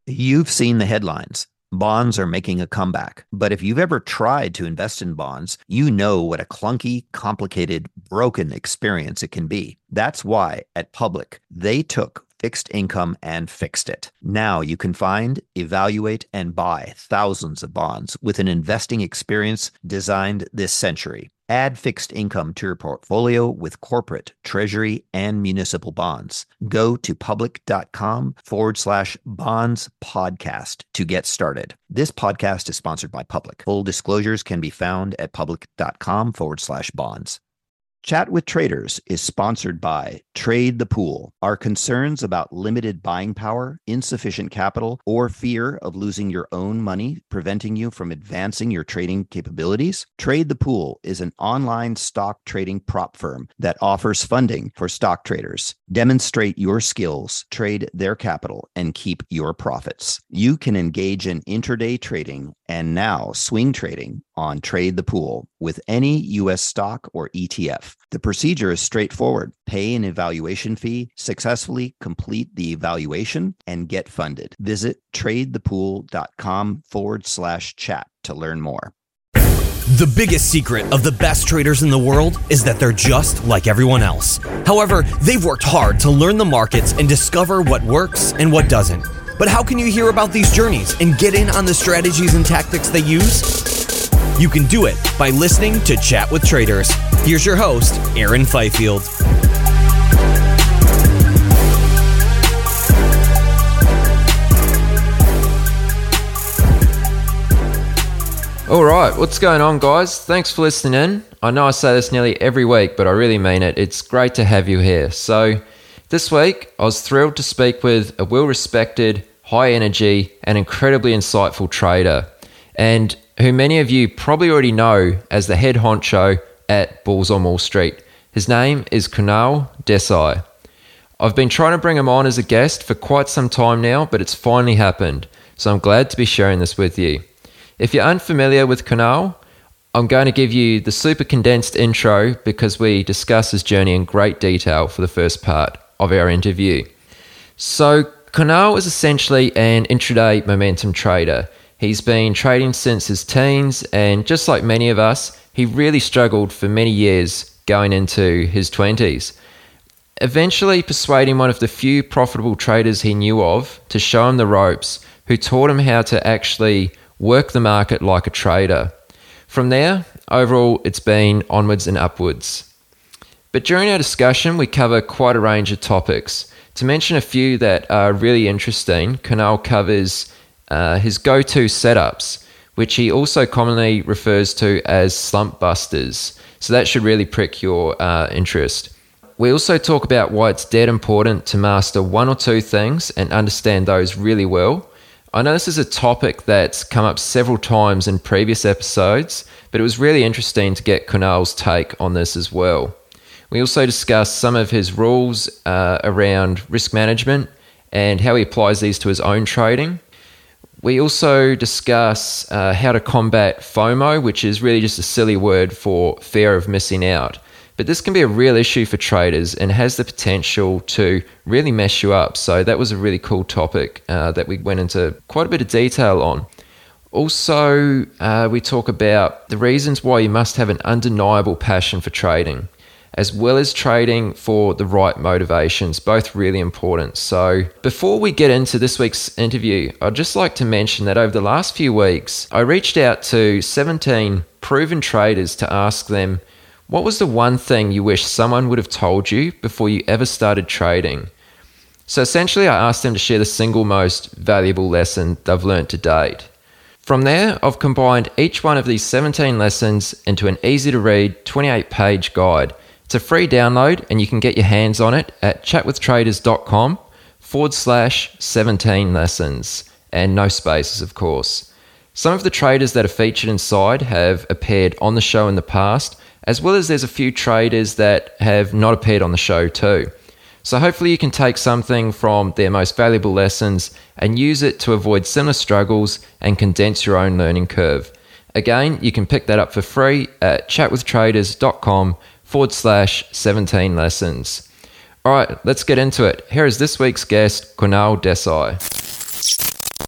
You've seen the headlines. Bonds are making a comeback. But if you've ever tried to invest in bonds, you know what a clunky, complicated, broken experience it can be. That's why at Public, they took fixed income and fixed it. Now you can find, evaluate, and buy thousands of bonds with an investing experience designed this century. Add fixed income to your portfolio with corporate, treasury, and municipal bonds. Go to public.com/bonds podcast to get started. This podcast is sponsored by Public. Full disclosures can be found at public.com/bonds. Chat with Traders is sponsored by Trade the Pool. Are concerns about limited buying power, insufficient capital, or fear of losing your own money preventing you from advancing your trading capabilities? Trade the Pool is an online stock trading prop firm that offers funding for stock traders. Demonstrate your skills, trade their capital, and keep your profits. You can engage in intraday trading and now swing trading on Trade the Pool with any U.S. stock or ETF. The procedure is straightforward. Pay an evaluation fee, successfully complete the evaluation, and get funded. Visit tradethepool.com/chat to learn more. The biggest secret of the best traders in the world is that they're just like everyone else. However, they've worked hard to learn the markets and discover what works and what doesn't. But how can you hear about these journeys and get in on the strategies and tactics they use? You can do it by listening to Chat with Traders. Here's your host, Aaron Fifield. All right, what's going on, guys? Thanks for listening in. I know I say this nearly every week, but I really mean it. It's great to have you here. So this week, I was thrilled to speak with a well-respected, high-energy, and incredibly insightful trader, and who many of you probably already know as the head honcho at Bulls on Wall Street. His name is Kunal Desai. I've been trying to bring him on as a guest for quite some time now, but it's finally happened, so I'm glad to be sharing this with you. If you're unfamiliar with Kunal, I'm going to give you the super condensed intro because we discuss his journey in great detail for the first part of our interview. So Kunal is essentially an intraday momentum trader. He's been trading since his teens, and just like many of us, he really struggled for many years going into his 20s. Eventually persuading one of the few profitable traders he knew of to show him the ropes, who taught him how to actually work the market like a trader. From there, overall, it's been onwards and upwards. But during our discussion, we cover quite a range of topics. To mention a few that are really interesting, Kunal covers his go-to setups, which he also commonly refers to as slump busters. So that should really prick your interest. We also talk about why it's dead important to master one or two things and understand those really well. I know this is a topic that's come up several times in previous episodes, but it was really interesting to get Kunal's take on this as well. We also discuss some of his rules around risk management and how he applies these to his own trading. We also discuss how to combat FOMO, which is really just a silly word for fear of missing out. But this can be a real issue for traders and has the potential to really mess you up. So that was a really cool topic that we went into quite a bit of detail on. Also, we talk about the reasons why you must have an undeniable passion for trading, as well as trading for the right motivations, both really important. So before we get into this week's interview, I'd just like to mention that over the last few weeks, I reached out to 17 proven traders to ask them, what was the one thing you wish someone would have told you before you ever started trading? So essentially, I asked them to share the single most valuable lesson they've learned to date. From there, I've combined each one of these 17 lessons into an easy-to-read 28-page guide. It's a free download, and you can get your hands on it at chatwithtraders.com/17 lessons, and no spaces, of course. Some of the traders that are featured inside have appeared on the show in the past, as well as there's a few traders that have not appeared on the show too. So hopefully you can take something from their most valuable lessons and use it to avoid similar struggles and condense your own learning curve. Again, you can pick that up for free at chatwithtraders.com/17 lessons. All right, let's get into it. Here is this week's guest, Kunal Desai.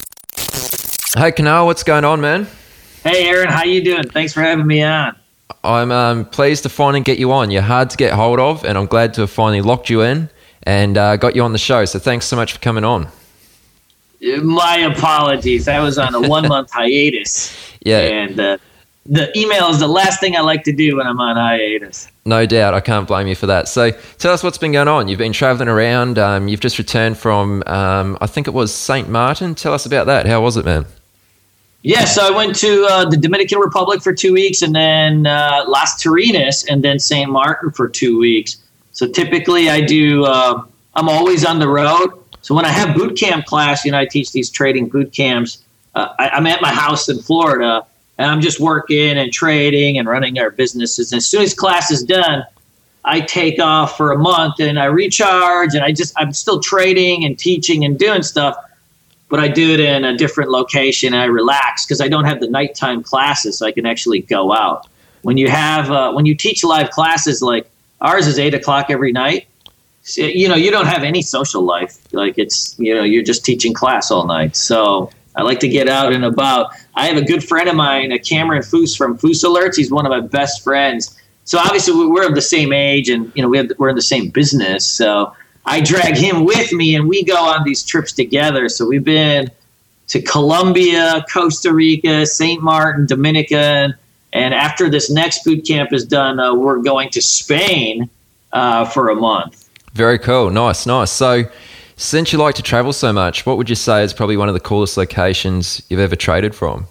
Hey, Kanal, what's going on, man? Hey, Aaron, how you doing? Thanks for having me on. I'm pleased to finally get you on. You're hard to get hold of, and I'm glad to have finally locked you in and got you on the show. So thanks so much for coming on. My apologies. I was on a 1-month hiatus. Yeah. And the email is the last thing I like to do when I'm on hiatus. No doubt. I can't blame you for that. So tell us what's been going on. You've been traveling around. You've just returned from, I think it was St. Martin. Tell us about that. How was it, man? Yeah, so I went to the Dominican Republic for 2 weeks, and then Las Terrenas, and then St. Martin for 2 weeks. So typically I do, I'm always on the road. So when I have boot camp class, I teach these trading boot camps. I'm at my house in Florida, and I'm just working and trading and running our businesses. And as soon as class is done, I take off for a month and I recharge, and I'm still trading and teaching and doing stuff. But I do it in a different location, and I relax because I don't have the nighttime classes, so I can actually go out. When you have when you teach live classes, like ours is 8 o'clock every night, so, you don't have any social life. Like it's you're just teaching class all night. So I like to get out and about. I have a good friend of mine, Cameron Foose from Foose Alerts. He's one of my best friends. So obviously we're of the same age, and we're in the same business. So I drag him with me, and we go on these trips together. So we've been to Colombia, Costa Rica, St. Martin, Dominican, and after this next boot camp is done, we're going to Spain for a month. Very cool. Nice. So since you like to travel so much, what would you say is probably one of the coolest locations you've ever traded from?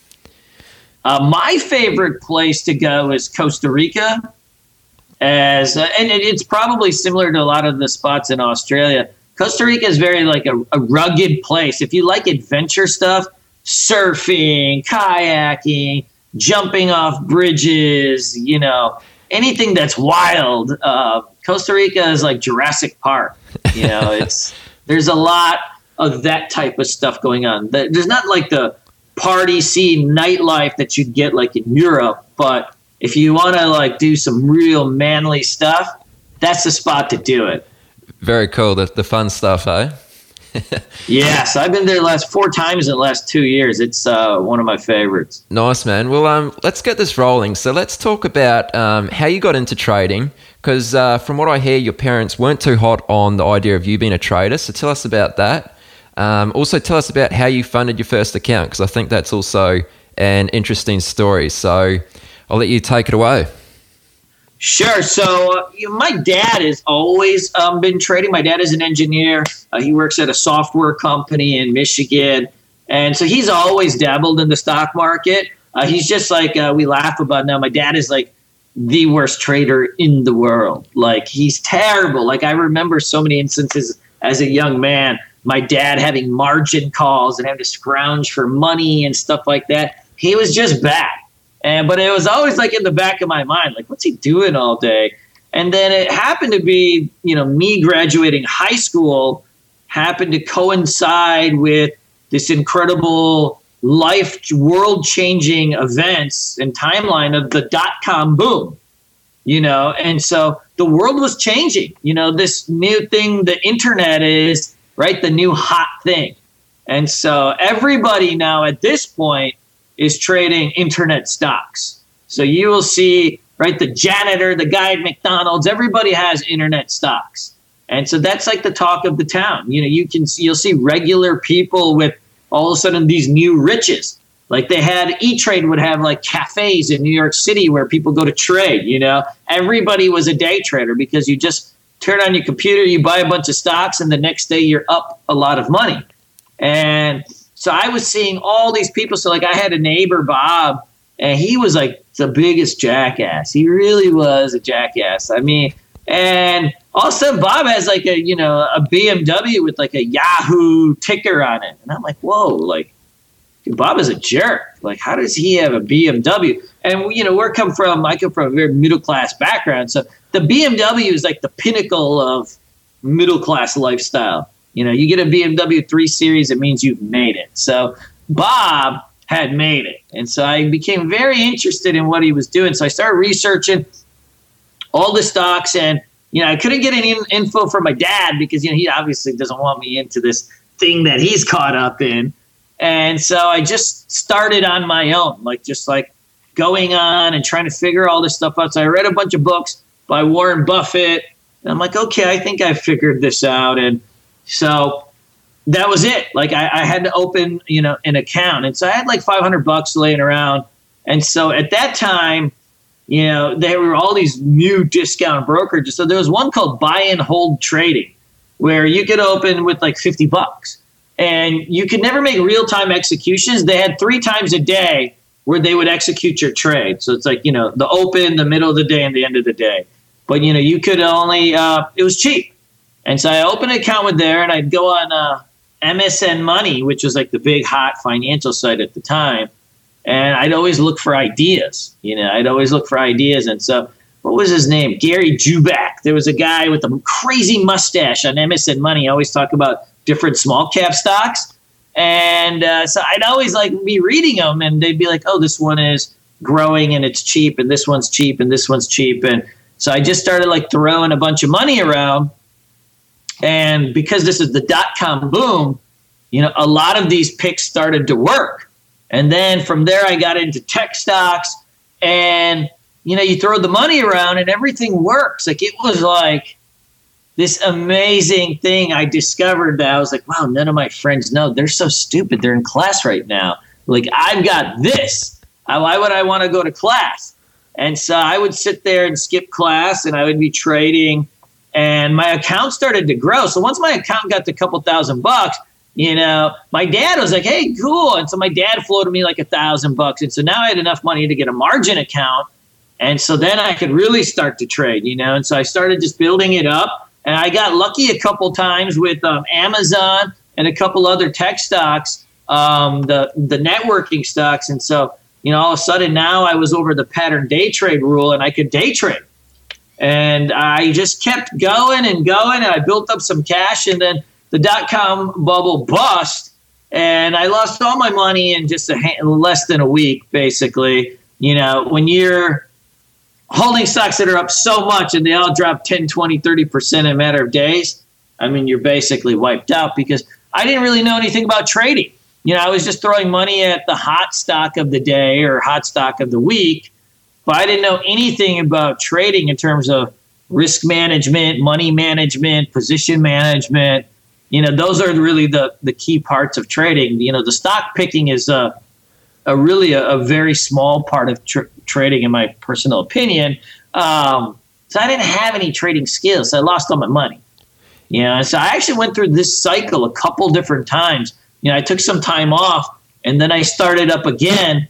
My favorite place to go is Costa Rica. And it's probably similar to a lot of the spots in Australia. Costa Rica is very like a rugged place. If you like adventure stuff, surfing, kayaking, jumping off bridges, anything that's wild, Costa Rica is like Jurassic Park. There's a lot of that type of stuff going on. There's not like the party scene nightlife that you'd get like in Europe, but if you want to like do some real manly stuff, that's the spot to do it. Very cool. The fun stuff, eh? Yes, I've been there 4 times in the last 2 years. It's one of my favorites. Nice, man. Well, let's get this rolling. So let's talk about how you got into trading, because from what I hear, your parents weren't too hot on the idea of you being a trader. So tell us about that. Also, tell us about how you funded your first account, because I think that's also an interesting story. So I'll let you take it away. Sure. So my dad has always been trading. My dad is an engineer. He works at a software company in Michigan. And so he's always dabbled in the stock market. He's just like, we laugh about now. My dad is like the worst trader in the world. Like he's terrible. Like I remember so many instances as a young man, my dad having margin calls and having to scrounge for money and stuff like that. He was just bad. But it was always like in the back of my mind, like, what's he doing all day? And then it happened to be, me graduating high school happened to coincide with this incredible world-changing events and timeline of the dot-com boom, And so the world was changing. This new thing, the internet is, right, the new hot thing. And so everybody now at this point is trading internet stocks. So you will see, right, the janitor, the guy at McDonald's, everybody has internet stocks. And so that's like the talk of the town. You'll see regular people with all of a sudden these new riches. Like they had E-Trade would have like cafes in New York City where people go to trade, Everybody was a day trader because you just turn on your computer, you buy a bunch of stocks, and the next day you're up a lot of money. And so I was seeing all these people. So like I had a neighbor, Bob, and he was like the biggest jackass. He really was a jackass. I mean, and all of a sudden Bob has like a BMW with like a Yahoo ticker on it. And I'm like, whoa, like, dude, Bob is a jerk. Like, how does he have a BMW? And, I come from a very middle-class background. So the BMW is like the pinnacle of middle-class lifestyle. You get a BMW 3 Series, it means you've made it. So Bob had made it. And so I became very interested in what he was doing. So I started researching all the stocks, and, I couldn't get any info from my dad because, he obviously doesn't want me into this thing that he's caught up in. And so I just started on my own, just going on and trying to figure all this stuff out. So I read a bunch of books by Warren Buffett. And I'm like, okay, I think I figured this out. And so that was it. I had to open, an account. And so I had $500 laying around. And so at that time, there were all these new discount brokerages. So there was one called Buy and Hold Trading, where you could open with $50. And you could never make real-time executions. They had 3 times a day where they would execute your trade. So it's the open, the middle of the day, and the end of the day. But, you could only, it was cheap. And so I opened an account with there, and I'd go on MSN Money, which was the big hot financial site at the time. And I'd always look for ideas. And so what was his name? Gary Jubak. There was a guy with a crazy mustache on MSN Money. I always talk about different small cap stocks. And so I'd always be reading them, and they'd be oh, this one is growing and it's cheap, and this one's cheap, and this one's cheap. And so I just started throwing a bunch of money around. And because this is the .com boom, a lot of these picks started to work. And then from there, I got into tech stocks, and, you throw the money around and everything works. It was this amazing thing I discovered that I was wow, none of my friends know. They're so stupid. They're in class right now. I've got this. Why would I want to go to class? And so I would sit there and skip class, and I would be trading, and my account started to grow. So once my account got to a couple $1,000, my dad was hey, cool. And so my dad floated me $1,000. And so now I had enough money to get a margin account. And so then I could really start to trade, And so I started just building it up. And I got lucky a couple times with Amazon and a couple other tech stocks, the networking stocks. And so, all of a sudden now I was over the pattern day trade rule, and I could day trade. And I just kept going and going, and I built up some cash, and then the .com bubble bust, and I lost all my money in just less than a week, basically. When you're holding stocks that are up so much and they all drop 10, 20, 30% in a matter of days, you're basically wiped out, because I didn't really know anything about trading. I was just throwing money at the hot stock of the day or hot stock of the week, but I didn't know anything about trading in terms of risk management, money management, position management. Those are really the key parts of trading. The stock picking is really a very small part of trading, in my personal opinion. So I didn't have any trading skills. So I lost all my money. So I actually went through this cycle a couple different times. I took some time off, and then I started up again,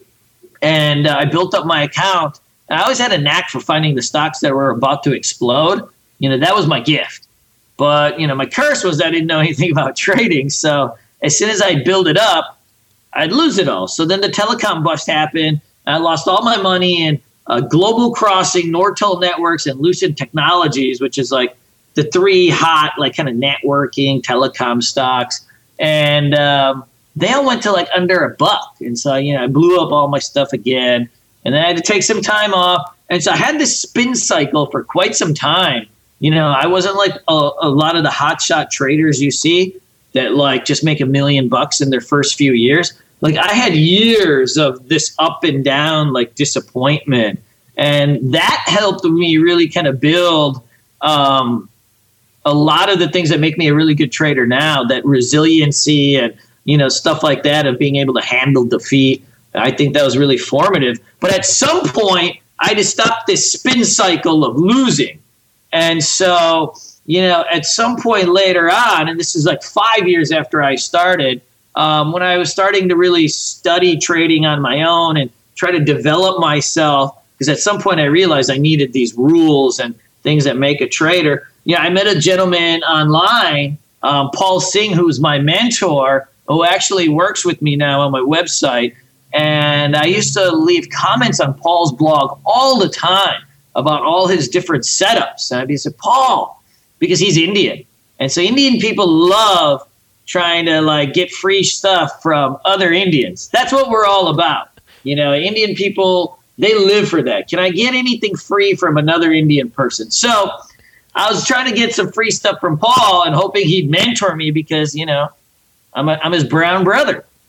and I built up my account. And I always had a knack for finding the stocks that were about to explode. That was my gift. But, my curse was I didn't know anything about trading. So as soon as I build it up, I'd lose it all. So then the telecom bust happened. I lost all my money in Global Crossing, Nortel Networks, and Lucid Technologies, which is the 3 hot kind of networking telecom stocks. And they all went to under $1. And so, I blew up all my stuff again. And then I had to take some time off. And so I had this spin cycle for quite some time. I wasn't a lot of the hotshot traders you see that just make $1 million in their first few years. I had years of this up and down disappointment, and that helped me really kind of build a lot of the things that make me a really good trader now. That resiliency and stuff like that, of being able to handle defeat. I think that was really formative. But at some point, I had to stop this spin cycle of losing. And so, at some point later on, and this is 5 years after I started, when I was starting to really study trading on my own and try to develop myself, because at some point I realized I needed these rules and things that make a trader. I met a gentleman online, Paul Singh, who's my mentor, who actually works with me now on my website. And I used to leave comments on Paul's blog all the time about all his different setups. And I'd be say, Paul, because he's Indian. And so Indian people love trying to get free stuff from other Indians. That's what we're all about. Indian people, they live for that. Can I get anything free from another Indian person? So I was trying to get some free stuff from Paul and hoping he'd mentor me because, I'm his brown brother.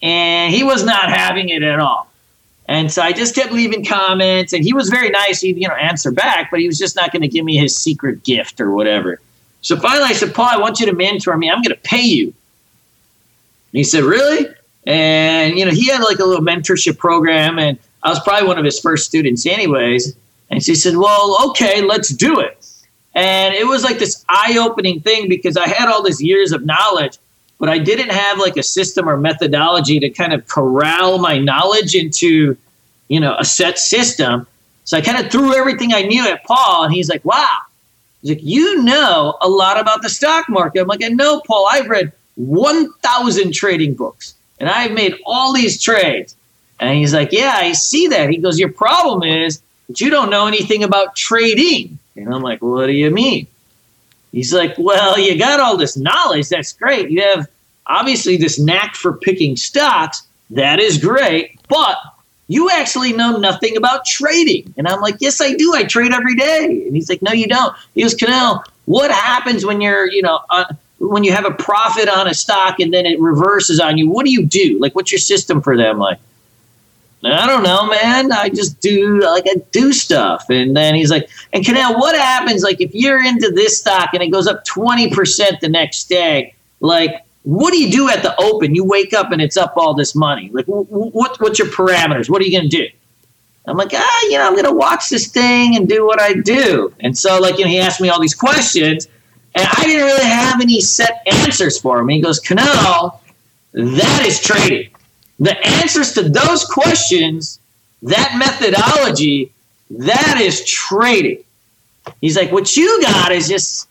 and he was not having it at all. And so I just kept leaving comments, and he was very nice. He'd, answer back, but he was just not going to give me his secret gift or whatever. So finally I said, Paul, I want you to mentor me. I'm going to pay you. And he said, really? And, he had like a little mentorship program, and I was probably one of his first students anyways. And so he said, well, okay, let's do it. And it was like this eye-opening thing because I had all these years of knowledge, but I didn't have like a system or methodology to kind of corral my knowledge into, a set system. So I kind of threw everything I knew at Paul, and he's like, wow. He's like, you know a lot about the stock market. I'm like, I know, Paul. I've read 1,000 trading books, and I've made all these trades. And he's like, yeah, I see that. He goes, your problem is that you don't know anything about trading. And I'm like, what do you mean? He's like, well, you got all this knowledge. That's great. You have obviously this knack for picking stocks. That is great. But you actually know nothing about trading. And I'm like, yes, I do. I trade every day. And he's like, no, you don't. He goes, Cannell, what happens when you're, when you have a profit on a stock and then it reverses on you? What do you do? Like, what's your system for them? Like, I don't know, man. I just do stuff. And then he's like, and Cannell, what happens like if you're into this stock and it goes up 20% the next day? Like, what do you do at the open? You wake up and it's up all this money. Like, what's your parameters? What are you going to do? I'm like, I'm going to watch this thing and do what I do. And so, he asked me all these questions, and I didn't really have any set answers for him. He goes, Cannell, that is trading. The answers to those questions, that methodology, that is trading. He's like, what you got is just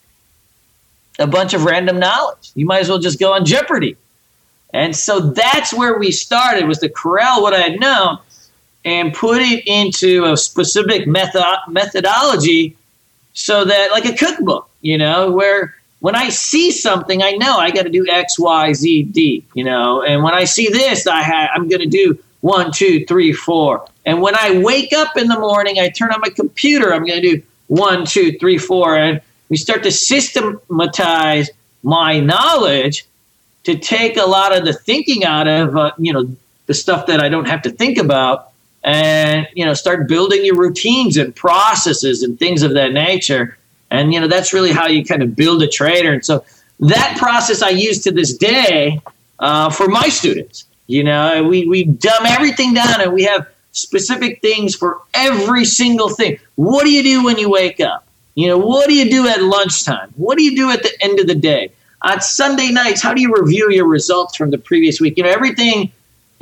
a bunch of random knowledge. You might as well just go on Jeopardy. And so that's where we started, was to corral what I had known and put it into a specific methodology so that, like a cookbook, where when I see something, I know I got to do X, Y, Z, D, and when I see this, I'm going to do 1, 2, 3, 4. And when I wake up in the morning, I turn on my computer, I'm going to do 1, 2, 3, 4. And we start to systematize my knowledge to take a lot of the thinking out of, the stuff that I don't have to think about, and, start building your routines and processes and things of that nature. And, that's really how you kind of build a trader. And so that process I use to this day for my students. We dumb everything down, and we have specific things for every single thing. What do you do when you wake up? What do you do at lunchtime? What do you do at the end of the day? On Sunday nights, how do you review your results from the previous week? Everything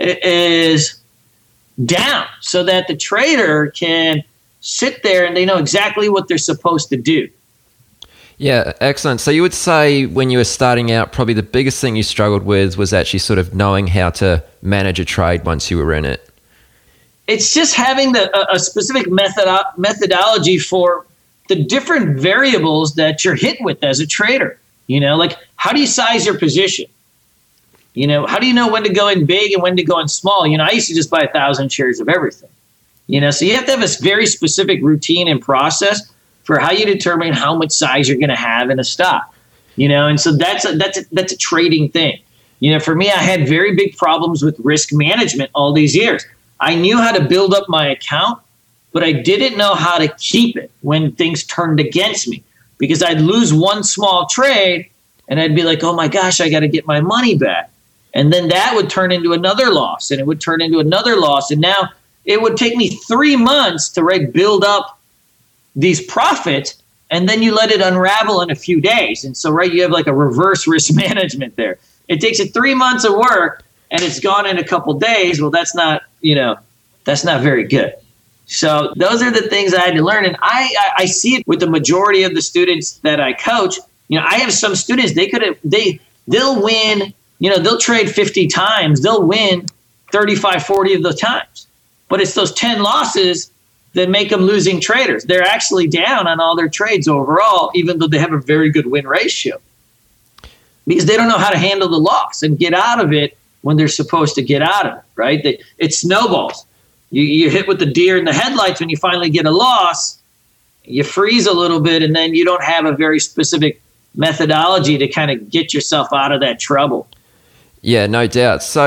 is down so that the trader can sit there and they know exactly what they're supposed to do. Yeah, excellent. So you would say when you were starting out, probably the biggest thing you struggled with was actually sort of knowing how to manage a trade once you were in it. It's just having a specific methodology for the different variables that you're hit with as a trader. Like, how do you size your position? How do you know when to go in big and when to go in small? I used to just buy 1,000 shares of everything. So you have to have a very specific routine and process for how you determine how much size you're going to have in a stock. And so that's a trading thing. For me, I had very big problems with risk management all these years. I knew how to build up my account, but I didn't know how to keep it when things turned against me, because I'd lose one small trade and I'd be like, oh my gosh, I got to get my money back. And then that would turn into another loss, and it would turn into another loss. And now it would take me 3 months to build up these profits, and then you let it unravel in a few days. And so, you have like a reverse risk management there. It takes you 3 months of work and it's gone in a couple days. Well, that's not very good. So those are the things I had to learn. And I see it with the majority of the students that I coach. I have some students, they'll win, they'll trade 50 times. They'll win 35, 40 of the times. But it's those 10 losses that make them losing traders. They're actually down on all their trades overall, even though they have a very good win ratio, because they don't know how to handle the loss and get out of it when they're supposed to get out of it, right? It snowballs. You hit with the deer in the headlights when you finally get a loss. You freeze a little bit, and then you don't have a very specific methodology to kind of get yourself out of that trouble. Yeah, no doubt. So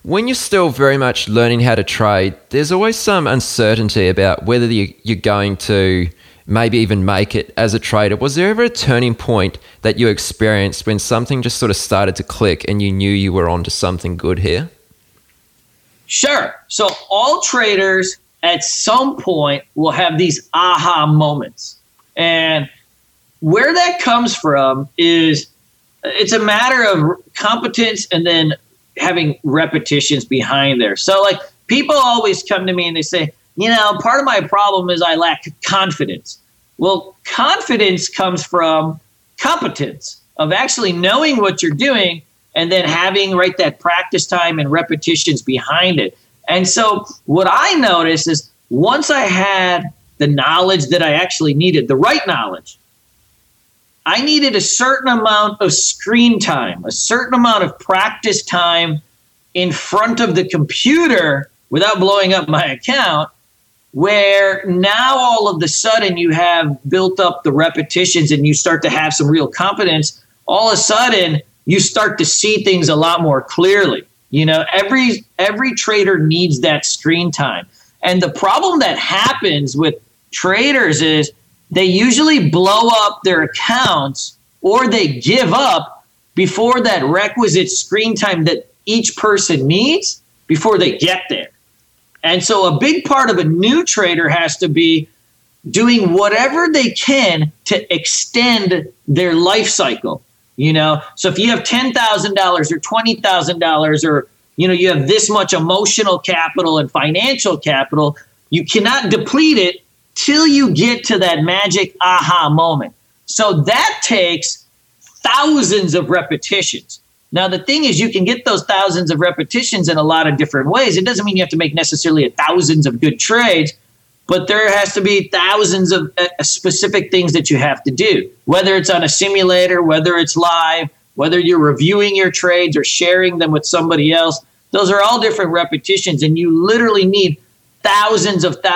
When you're still very much learning how to trade, there's always some uncertainty about whether you're going to maybe even make it as a trader. Was there ever a turning point that you experienced when something just sort of started to click and you knew you were onto something good here? Sure. So all traders at some point will have these aha moments. And where that comes from is it's a matter of competence and then having repetitions behind there. So like people always come to me and they say, part of my problem is I lack confidence. Well, confidence comes from competence of actually knowing what you're doing and then having that practice time and repetitions behind it. And so what I noticed is once I had the knowledge that I actually needed, the right knowledge, I needed a certain amount of screen time, a certain amount of practice time in front of the computer without blowing up my account, where now all of a sudden you have built up the repetitions and you start to have some real confidence. All of a sudden you start to see things a lot more clearly. Every trader needs that screen time. And the problem that happens with traders is they usually blow up their accounts or they give up before that requisite screen time that each person needs before they get there. And so a big part of a new trader has to be doing whatever they can to extend their life cycle. So if you have $10,000 or $20,000 or, you have this much emotional capital and financial capital, you cannot deplete it till you get to that magic aha moment. So that takes thousands of repetitions. Now, the thing is, you can get those thousands of repetitions in a lot of different ways. It doesn't mean you have to make necessarily thousands of good trades, but there has to be thousands of specific things that you have to do, whether it's on a simulator, whether it's live, whether you're reviewing your trades or sharing them with somebody else. Those are all different repetitions, and you literally need thousands of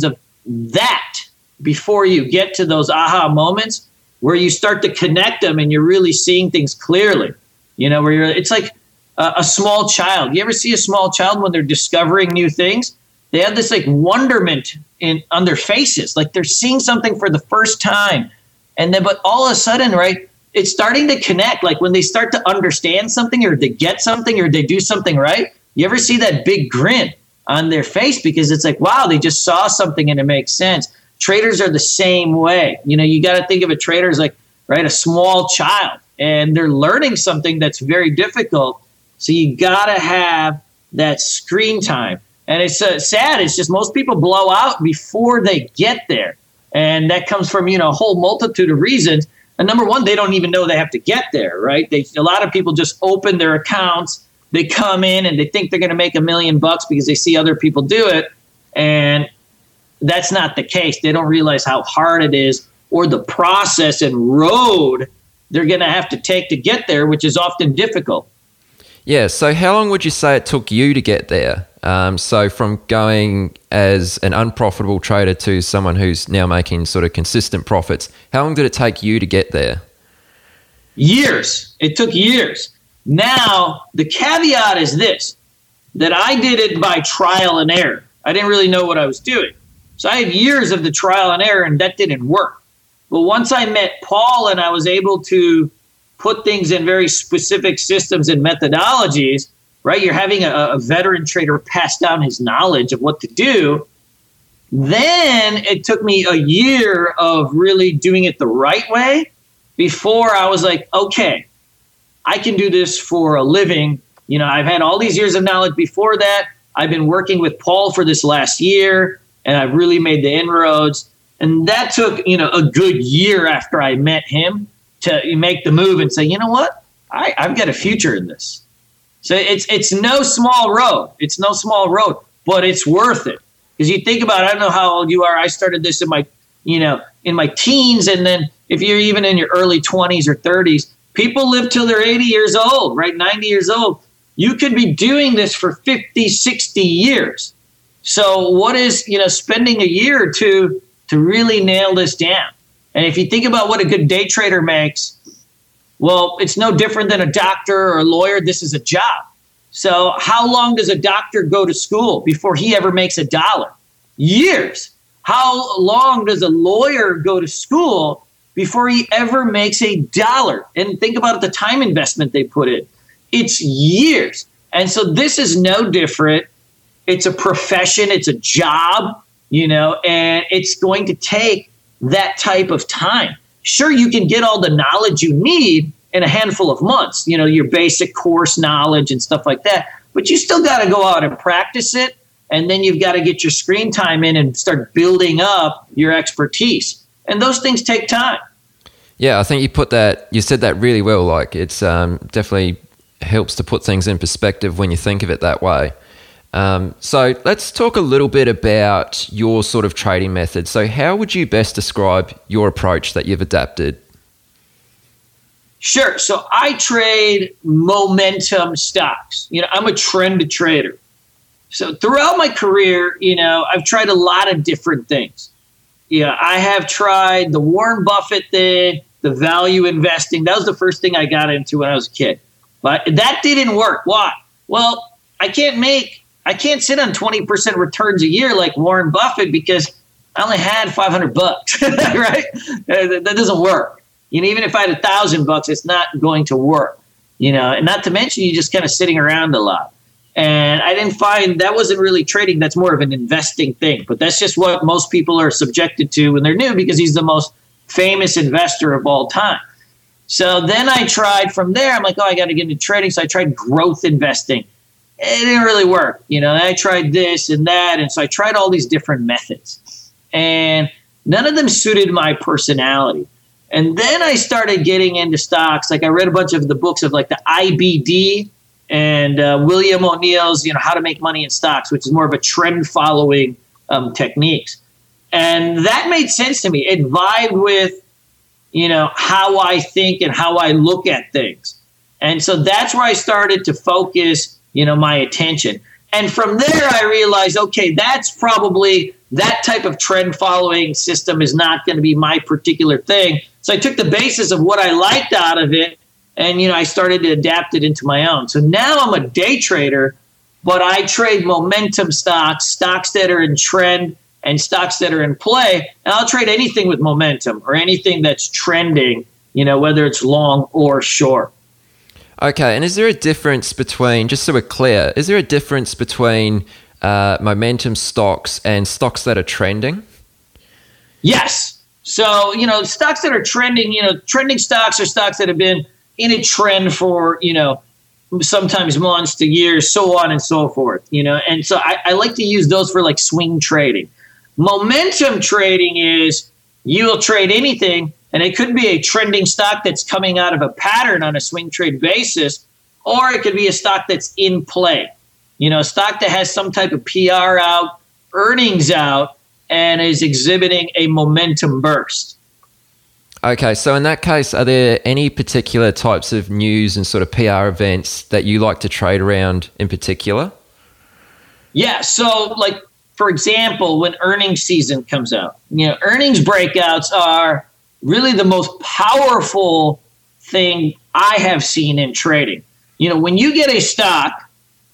that before you get to those aha moments where you start to connect them and you're really seeing things clearly. It's like a small child. You ever see a small child when they're discovering new things? They have this wonderment on their faces, like they're seeing something for the first time. And then, but all of a sudden, it's starting to connect. Like when they start to understand something or they get something or they do something right, you ever see that big grin on their face because it's like, wow, they just saw something and it makes sense. Traders are the same way. You got to think of a trader as a small child, and they're learning something that's very difficult. So you got to have that screen time. And it's sad. It's just most people blow out before they get there. And that comes from, a whole multitude of reasons. And number one, they don't even know they have to get there, right? A lot of people just open their accounts. They come in and they think they're going to make $1 million because they see other people do it. And that's not the case. They don't realize how hard it is or the process and road they're going to have to take to get there, which is often difficult. Yeah. So how long would you say it took you to get there? So from going as an unprofitable trader to someone who's now making sort of consistent profits, how long did it take you to get there? Years. It took years. Now, the caveat is this, that I did it by trial and error. I didn't really know what I was doing. So I had years of the trial and error, and that didn't work. But once I met Paul and I was able to put things in very specific systems and methodologies, right? You're having a veteran trader pass down his knowledge of what to do. Then it took me a year of really doing it the right way before I was like, okay, I can do this for a living. I've had all these years of knowledge before that. I've been working with Paul for this last year, and I've really made the inroads. And that took, a good year after I met him to make the move and say, you know what? I've got a future in this. So it's no small road. It's no small road, but it's worth it. Because you think about it, I don't know how old you are. I started this in my teens. And then if you're even in your early 20s or 30s, people live till they're 80 years old, right? 90 years old. You could be doing this for 50, 60 years. So what is, spending a year or two to really nail this down? And if you think about what a good day trader makes, well, it's no different than a doctor or a lawyer. This is a job. So how long does a doctor go to school before he ever makes a dollar? Years. How long does a lawyer go to school before he ever makes a dollar? And think about the time investment they put in. It's years. And so this is no different. It's a profession. It's a job, and it's going to take that type of time. Sure, you can get all the knowledge you need in a handful of months, your basic course knowledge and stuff like that. But you still got to go out and practice it. And then you've got to get your screen time in and start building up your expertise. And those things take time. Yeah, I think you said that really well. Like, it's definitely helps to put things in perspective when you think of it that way. So let's talk a little bit about your sort of trading method. So how would you best describe your approach that you've adapted? Sure. So I trade momentum stocks. I'm a trend trader. So throughout my career, I've tried a lot of different things. I have tried the Warren Buffett thing, the value investing. That was the first thing I got into when I was a kid. But that didn't work. Why? Well, I can't sit on 20% returns a year like Warren Buffett because I only had $500, right? That doesn't work. Even if I had $1,000, it's not going to work. And not to mention you just kind of sitting around a lot. And I didn't find that wasn't really trading. That's more of an investing thing. But that's just what most people are subjected to when they're new because he's the most famous investor of all time. So then I tried from there. I'm like, I got to get into trading. So I tried growth investing. It didn't really work. I tried this and that. And so I tried all these different methods. And none of them suited my personality. And then I started getting into stocks. Like I read a bunch of the books of like the IBD and William O'Neill's, How to Make Money in Stocks, which is more of a trend following techniques. And that made sense to me. It vibed with, how I think and how I look at things. And so that's where I started to focus, my attention. And from there, I realized, okay, that's probably that type of trend following system is not going to be my particular thing. So I took the basis of what I liked out of it. And, I started to adapt it into my own. So now I'm a day trader, but I trade momentum stocks that are in trend and stocks that are in play. And I'll trade anything with momentum or anything that's trending, whether it's long or short. Okay. And is there a difference between, just so we're clear, is there a difference between momentum stocks and stocks that are trending? Yes. So, stocks that are trending, trending stocks are stocks that have been in a trend for, sometimes months to years, so on and so forth, and so I like to use those for like swing trading. Momentum trading is you'll trade anything, and it could be a trending stock that's coming out of a pattern on a swing trade basis, or it could be a stock that's in play, a stock that has some type of PR out, earnings out, and is exhibiting a momentum burst. Okay, so in that case, are there any particular types of news and sort of PR events that you like to trade around in particular? Yeah, so like, for example, when earnings season comes out, earnings breakouts are really the most powerful thing I have seen in trading. When you get a stock,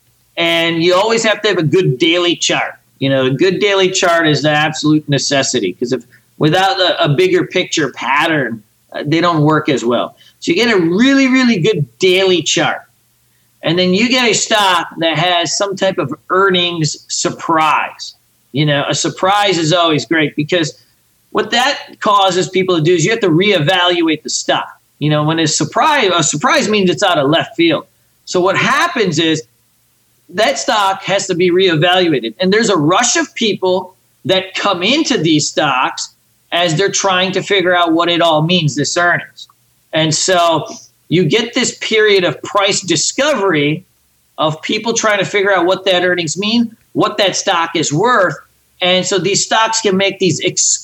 and you always have to have a good daily chart. A good daily chart is the absolute necessity because without a bigger picture pattern, they don't work as well. So you get a really, really good daily chart. And then you get a stock that has some type of earnings surprise. A surprise is always great because what that causes people to do is you have to reevaluate the stock. When a surprise means it's out of left field. So what happens is that stock has to be reevaluated. And there's a rush of people that come into these stocks as they're trying to figure out what it all means, this earnings. And so you get this period of price discovery of people trying to figure out what that earnings mean, what that stock is worth. And so these stocks can make these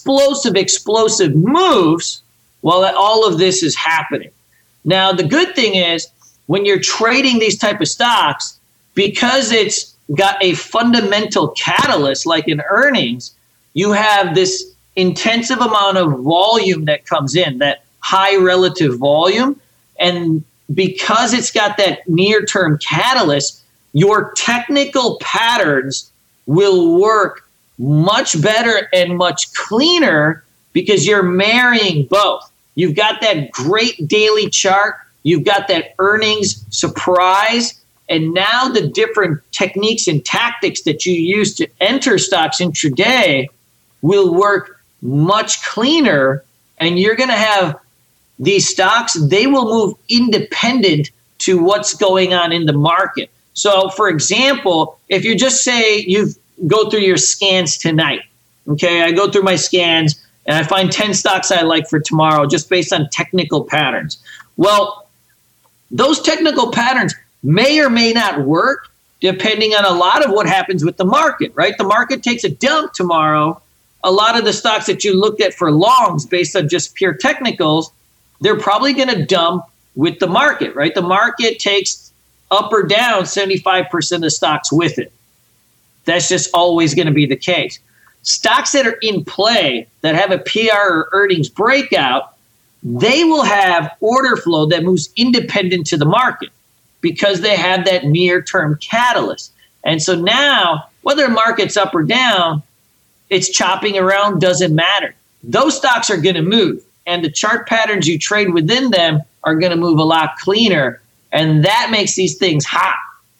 explosive moves while all of this is happening. Now, the good thing is when you're trading these type of stocks, because it's got a fundamental catalyst like in earnings, you have this intensive amount of volume that comes in, that high relative volume. And because it's got that near-term catalyst, your technical patterns will work much better and much cleaner because you're marrying both. You've got that great daily chart, you've got that earnings surprise, and now the different techniques and tactics that you use to enter stocks intraday will work much cleaner, and you're going to have these stocks, they will move independent to what's going on in the market. So, for example, if you just say you go through your scans tonight, okay, I go through my scans and I find 10 stocks I like for tomorrow just based on technical patterns. Well, those technical patterns may or may not work depending on a lot of what happens with the market, right? The market takes a dump tomorrow. A lot of the stocks that you looked at for longs based on just pure technicals, they're probably going to dump with the market, right? The market takes up or down 75% of the stocks with it. That's just always going to be the case. Stocks that are in play that have a PR or earnings breakout, they will have order flow that moves independent to the market because they have that near-term catalyst. And so now, whether the market's up or down, it's chopping around, doesn't matter. Those stocks are going to move, and the chart patterns you trade within them are going to move a lot cleaner, and that makes these things hot.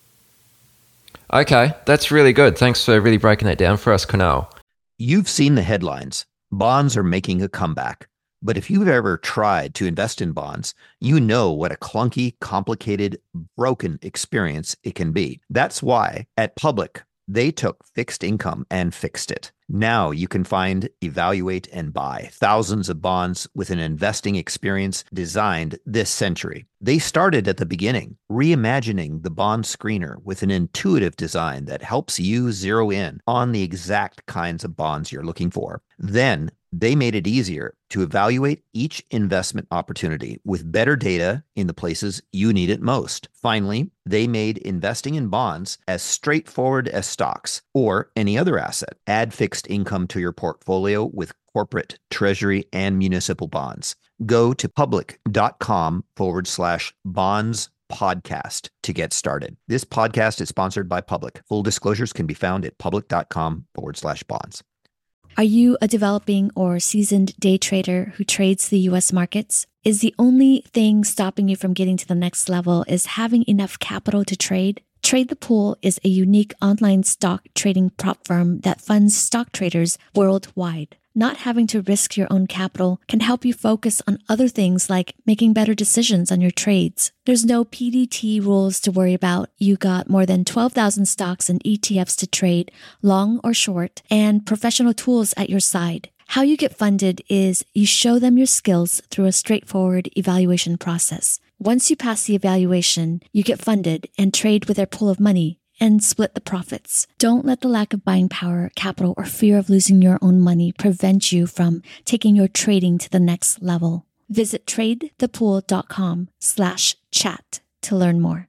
Okay, that's really good. Thanks for really breaking that down for us, Kunal. You've seen the headlines. Bonds are making a comeback. But if you've ever tried to invest in bonds, you know what a clunky, complicated, broken experience it can be. That's why at Public, they took fixed income and fixed it. Now you can find, evaluate, and buy thousands of bonds with an investing experience designed this century. They started at the beginning, reimagining the bond screener with an intuitive design that helps you zero in on the exact kinds of bonds you're looking for. Then they made it easier to evaluate each investment opportunity with better data in the places you need it most. Finally, they made investing in bonds as straightforward as stocks or any other asset. Add fixed income to your portfolio with corporate, treasury, and municipal bonds. Go to public.com/bonds podcast to get started. This podcast is sponsored by Public. Full disclosures can be found at public.com/bonds. Are you a developing or seasoned day trader who trades the U.S. markets? Is the only thing stopping you from getting to the next level is having enough capital to trade? Trade the Pool is a unique online stock trading prop firm that funds stock traders worldwide. Not having to risk your own capital can help you focus on other things like making better decisions on your trades. There's no PDT rules to worry about. You got more than 12,000 stocks and ETFs to trade, long or short, and professional tools at your side. How you get funded is you show them your skills through a straightforward evaluation process. Once you pass the evaluation, you get funded and trade with their pool of money and split the profits. Don't let the lack of buying power, capital, or fear of losing your own money prevent you from taking your trading to the next level. Visit tradethepool.com/chat to learn more.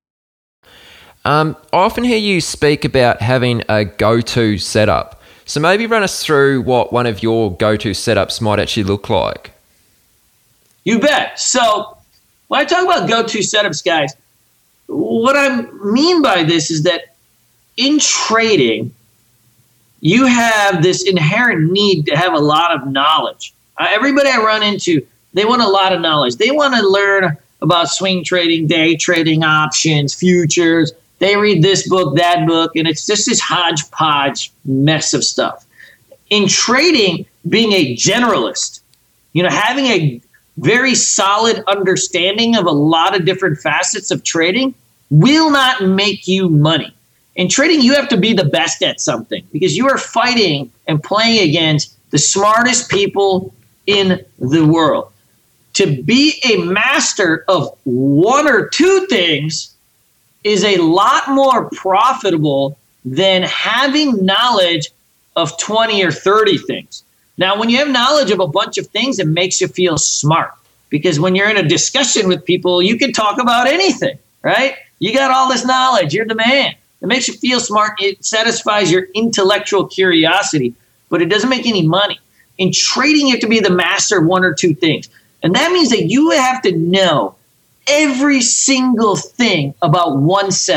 I often hear you speak about having a go-to setup. So maybe run us through what one of your go-to setups might actually look like. You bet. So when I talk about go-to setups, guys, what I mean by this is that in trading, you have this inherent need to have a lot of knowledge. Everybody I run into, they want a lot of knowledge. They want to learn about swing trading, day trading, options, futures. They read this book, that book, and it's just this hodgepodge mess of stuff. In trading, being a generalist, having a very solid understanding of a lot of different facets of trading will not make you money. In trading, you have to be the best at something because you are fighting and playing against the smartest people in the world. To be a master of one or two things is a lot more profitable than having knowledge of 20 or 30 things. Now, when you have knowledge of a bunch of things, it makes you feel smart because when you're in a discussion with people, you can talk about anything, right? You got all this knowledge. You're the man. It makes you feel smart. It satisfies your intellectual curiosity, but it doesn't make any money. In trading, you have to be the master of one or two things. And that means that you have to know every single thing about one setup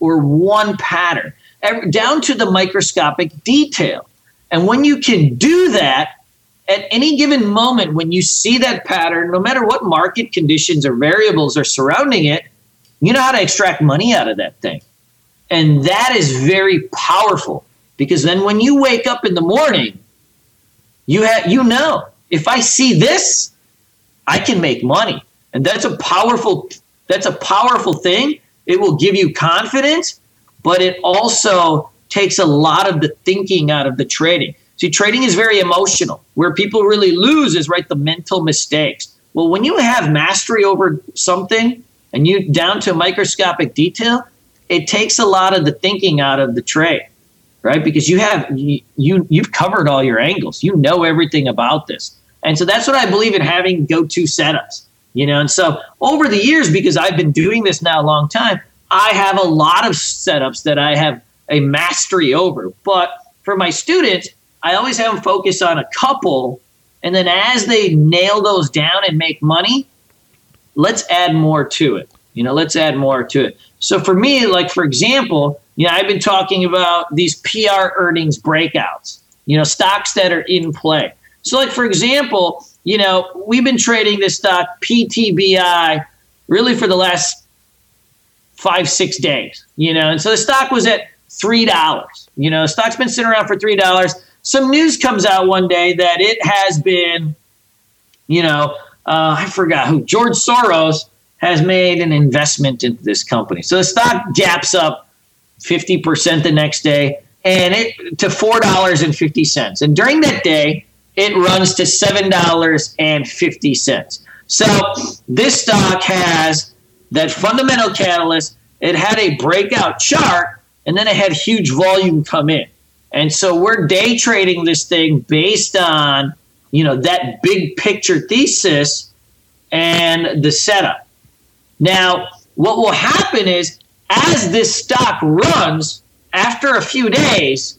or one pattern, down to the microscopic detail. And when you can do that, at any given moment, when you see that pattern, no matter what market conditions or variables are surrounding it, you know how to extract money out of that thing. And that is very powerful, because then when you wake up in the morning, you know, if I see this, I can make money. And that's a powerful thing. It will give you confidence, but it also takes a lot of the thinking out of the trading. See, trading is very emotional. Where people really lose is the mental mistakes. Well, when you have mastery over something and you down to microscopic detail, it takes a lot of the thinking out of the trade, right? Because you've covered all your angles. You know everything about this. And so that's what I believe in, having go-to setups, and so over the years, because I've been doing this now a long time, I have a lot of setups that I have a mastery over. But for my students, I always have them focus on a couple, and then as they nail those down and make money, let's add more to it. Let's add more to it. So for me, for example, I've been talking about these PR earnings breakouts, stocks that are in play. So for example, we've been trading this stock PTBI really for the last 5-6 days, and so the stock was at $3. The stock's been sitting around for $3. Some news comes out one day that it has been, I forgot who, George Soros has made an investment into this company. So the stock gaps up 50% the next day, and it to $4.50. And during that day, it runs to $7.50. So this stock has that fundamental catalyst. It had a breakout chart, and then it had huge volume come in. And so we're day trading this thing based on, that big picture thesis and the setup. Now, what will happen is, as this stock runs, after a few days,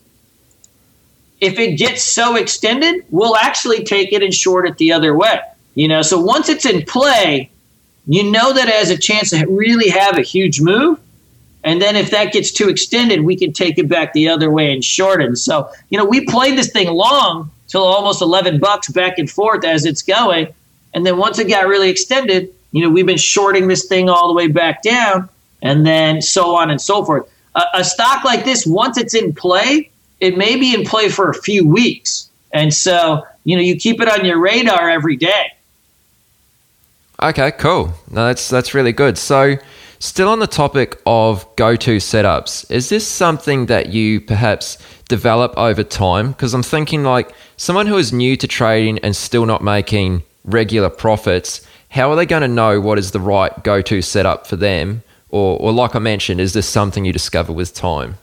if it gets so extended, we'll actually take it and short it the other way. So once it's in play, that it has a chance to really have a huge move. And then if that gets too extended, we can take it back the other way and shorten. So, we played this thing long till almost $11 back and forth as it's going. And then once it got really extended, we've been shorting this thing all the way back down, and then so on and so forth. A stock like this, once it's in play, it may be in play for a few weeks. And so, you keep it on your radar every day. Okay, cool. No, that's really good. So, still on the topic of go-to setups, is this something that you perhaps develop over time? Because I'm thinking someone who is new to trading and still not making regular profits, how are they going to know what is the right go-to setup for them? Or like I mentioned, is this something you discover with time?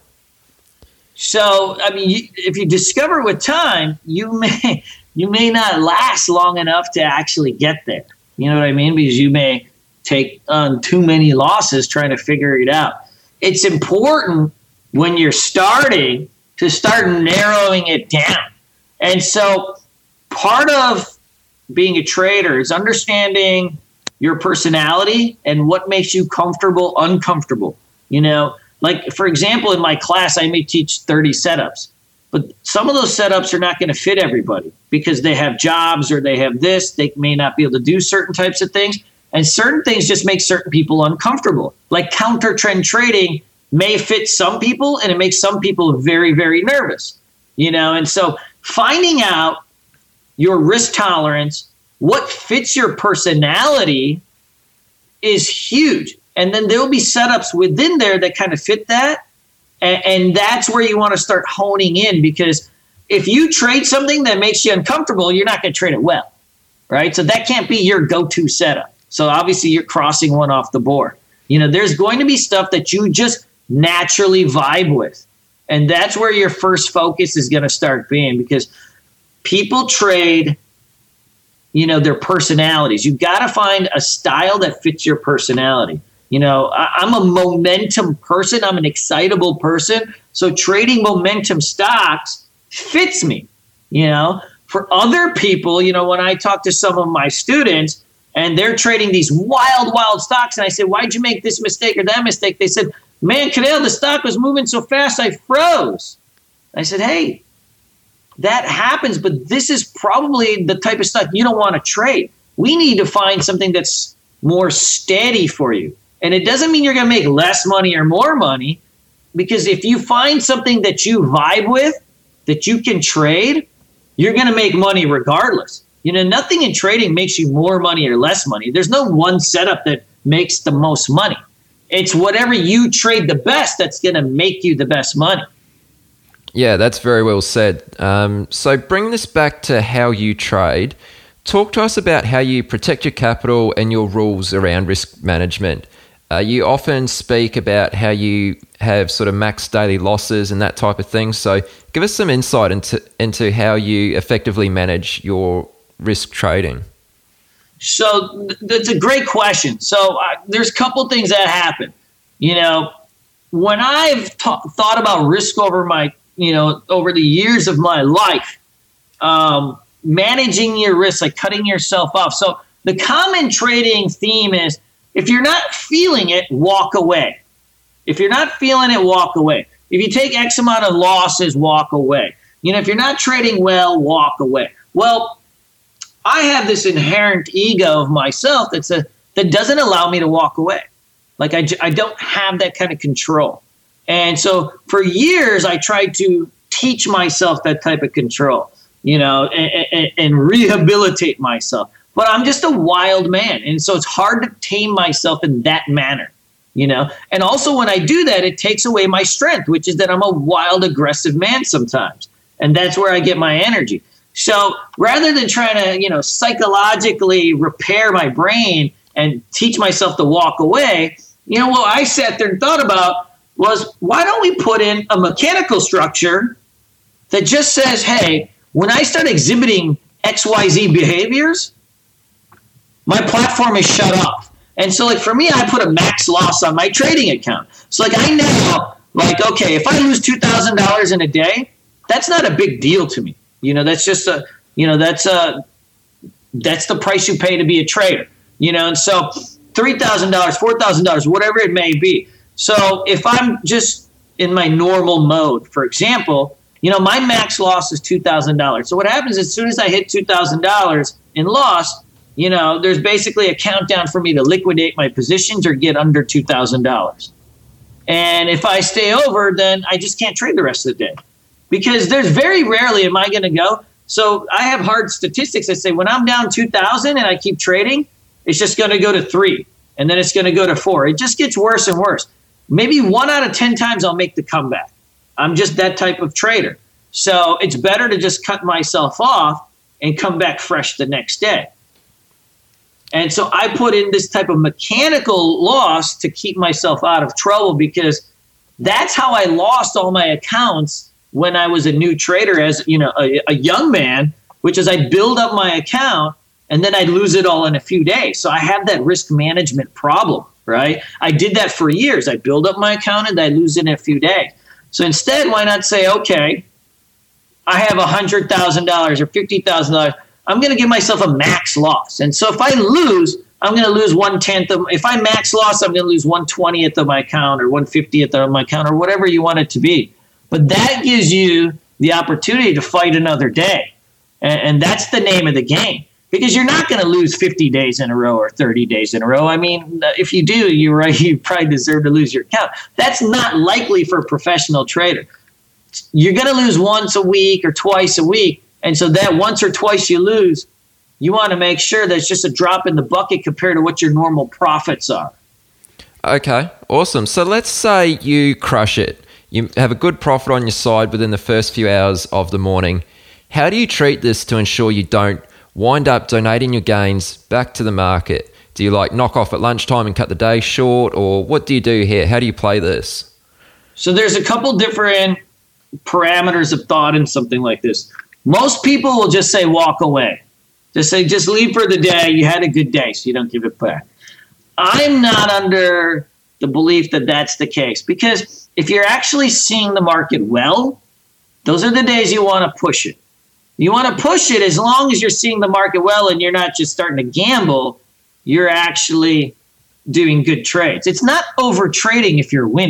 So, if you discover with time, you may not last long enough to actually get there. You know what I mean? Because you may take on too many losses trying to figure it out. It's important when you're starting to start narrowing it down. And so part of being a trader is understanding your personality and what makes you comfortable, uncomfortable. For example, in my class, I may teach 30 setups, but some of those setups are not going to fit everybody because they have jobs or they have this. They may not be able to do certain types of things. And certain things just make certain people uncomfortable. Like counter trend trading may fit some people, and it makes some people very, very nervous. And so finding out your risk tolerance, what fits your personality, is huge. And then there'll be setups within there that kind of fit that. And that's where you want to start honing in, because if you trade something that makes you uncomfortable, you're not going to trade it well, right? So that can't be your go-to setup. So obviously you're crossing one off the board. There's going to be stuff that you just naturally vibe with. And that's where your first focus is going to start being, because people trade, their personalities. You've got to find a style that fits your personality. I'm a momentum person. I'm an excitable person. So trading momentum stocks fits me. For other people, when I talk to some of my students and they're trading these wild stocks, and I say, why'd you make this mistake or that mistake? They said, man, Cadell, the stock was moving so fast I froze. I said, hey, that happens, but this is probably the type of stock you don't want to trade. We need to find something that's more steady for you. And it doesn't mean you're going to make less money or more money, because if you find something that you vibe with, that you can trade, you're going to make money regardless. Nothing in trading makes you more money or less money. There's no one setup that makes the most money. It's whatever you trade the best that's going to make you the best money. Yeah, that's very well said. So bring this back to how you trade. Talk to us about how you protect your capital and your rules around risk management. You often speak about how you have sort of max daily losses and that type of thing. So give us some insight into how you effectively manage your risk trading. So that's a great question. So there's a couple things that happen. When I've thought about risk over over the years of my life, managing your risk, like cutting yourself off. So the common trading theme is, if you're not feeling it, walk away. If you're not feeling it, walk away. If you take X amount of losses, walk away. If you're not trading well, walk away. Well, I have this inherent ego of myself that doesn't allow me to walk away. Like I don't have that kind of control. And so for years, I tried to teach myself that type of control, and rehabilitate myself. But I'm just a wild man. And so it's hard to tame myself in that manner, And also when I do that, it takes away my strength, which is that I'm a wild, aggressive man sometimes. And that's where I get my energy. So rather than trying to, psychologically repair my brain and teach myself to walk away, what I sat there and thought about was, why don't we put in a mechanical structure that just says, hey, when I start exhibiting XYZ behaviors, my platform is shut off. And so for me, I put a max loss on my trading account. So I know, okay, if I lose $2,000 in a day, that's not a big deal to me. That's just that's the price you pay to be a trader, and so $3,000, $4,000, whatever it may be. So if I'm just in my normal mode, for example, my max loss is $2,000. So what happens as soon as I hit $2,000 in loss, there's basically a countdown for me to liquidate my positions or get under $2,000. And if I stay over, then I just can't trade the rest of the day, because there's very rarely am I going to go. So I have hard statistics that say when I'm down 2,000 and I keep trading, it's just going to go to 3, and then it's going to go to 4. It just gets worse and worse. Maybe 1 out of 10 times I'll make the comeback. I'm just that type of trader. So it's better to just cut myself off and come back fresh the next day. And so I put in this type of mechanical loss to keep myself out of trouble, because that's how I lost all my accounts when I was a new trader as, a young man, which is I'd build up my account and then I'd lose it all in a few days. So I have that risk management problem, right? I did that for years. I build up my account and I lose it in a few days. So instead, why not say, okay, I have $100,000 or $50,000. I'm going to give myself a max loss. And so if I lose, I'm going to lose 1/10 of, if I max loss, I'm going to lose 1/20th of my account or 1/50th of my account or whatever you want it to be. But that gives you the opportunity to fight another day. And that's the name of the game, because you're not going to lose 50 days in a row or 30 days in a row. I mean, if you do, you're right, you probably deserve to lose your account. That's not likely for a professional trader. You're going to lose once a week or twice a week. And so that once or twice you lose, you want to make sure that it's just a drop in the bucket compared to what your normal profits are. Okay, awesome. So let's say you crush it. You have a good profit on your side within the first few hours of the morning. How do you treat this to ensure you don't wind up donating your gains back to the market? Do you knock off at lunchtime and cut the day short, or what do you do here? How do you play this? So there's a couple different parameters of thought in something like this. Most people will just say walk away. Just leave for the day. You had a good day, so you don't give it back. I'm not under the belief that that's the case, because if you're actually seeing the market well, those are the days you want to push it. You want to push it as long as you're seeing the market well and you're not just starting to gamble. You're actually doing good trades. It's not over trading if you're winning.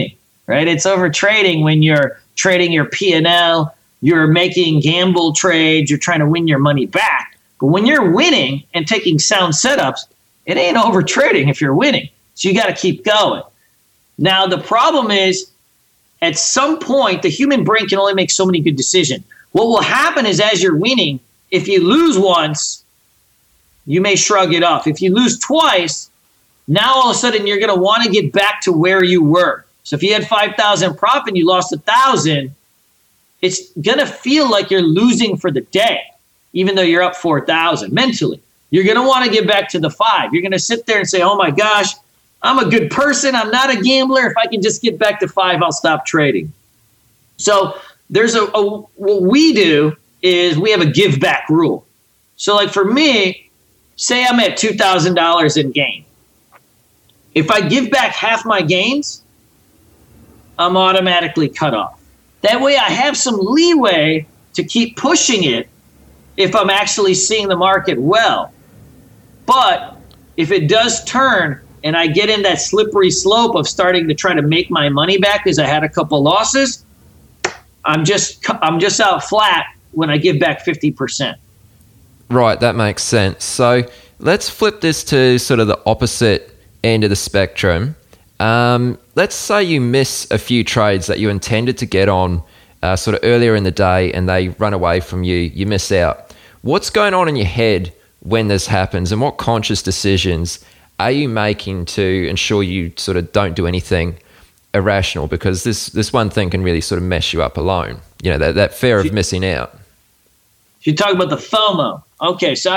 right? It's over trading when you're trading your P&L, you're making gamble trades, you're trying to win your money back. But when you're winning and taking sound setups, it ain't over trading if you're winning. So you got to keep going. Now, the problem is, at some point, the human brain can only make so many good decisions. What will happen is, as you're winning, if you lose once, you may shrug it off. If you lose twice, now all of a sudden you're going to want to get back to where you were. So if you had 5,000 profit and you lost 1,000, it's going to feel like you're losing for the day, even though you're up 4,000 mentally. You're going to want to get back to the 5. You're going to sit there and say, oh my gosh, I'm a good person. I'm not a gambler. If I can just get back to 5, I'll stop trading. So there's what we do is we have a give back rule. So like for me, say I'm at $2,000 in gain. If I give back half my gains, I'm automatically cut off. That way I have some leeway to keep pushing it if I'm actually seeing the market well. But if it does turn and I get in that slippery slope of starting to try to make my money back because I had a couple losses, I'm just out flat when I give back 50%. Right, that makes sense. So let's flip this to sort of the opposite end of the spectrum. Let's say you miss a few trades that you intended to get on sort of earlier in the day and they run away from you, you miss out. What's going on in your head when this happens, and what conscious decisions are you making to ensure you sort of don't do anything irrational? Because this one thing can really sort of mess you up alone. You know, that fear of missing out. You talk about the FOMO. Okay, so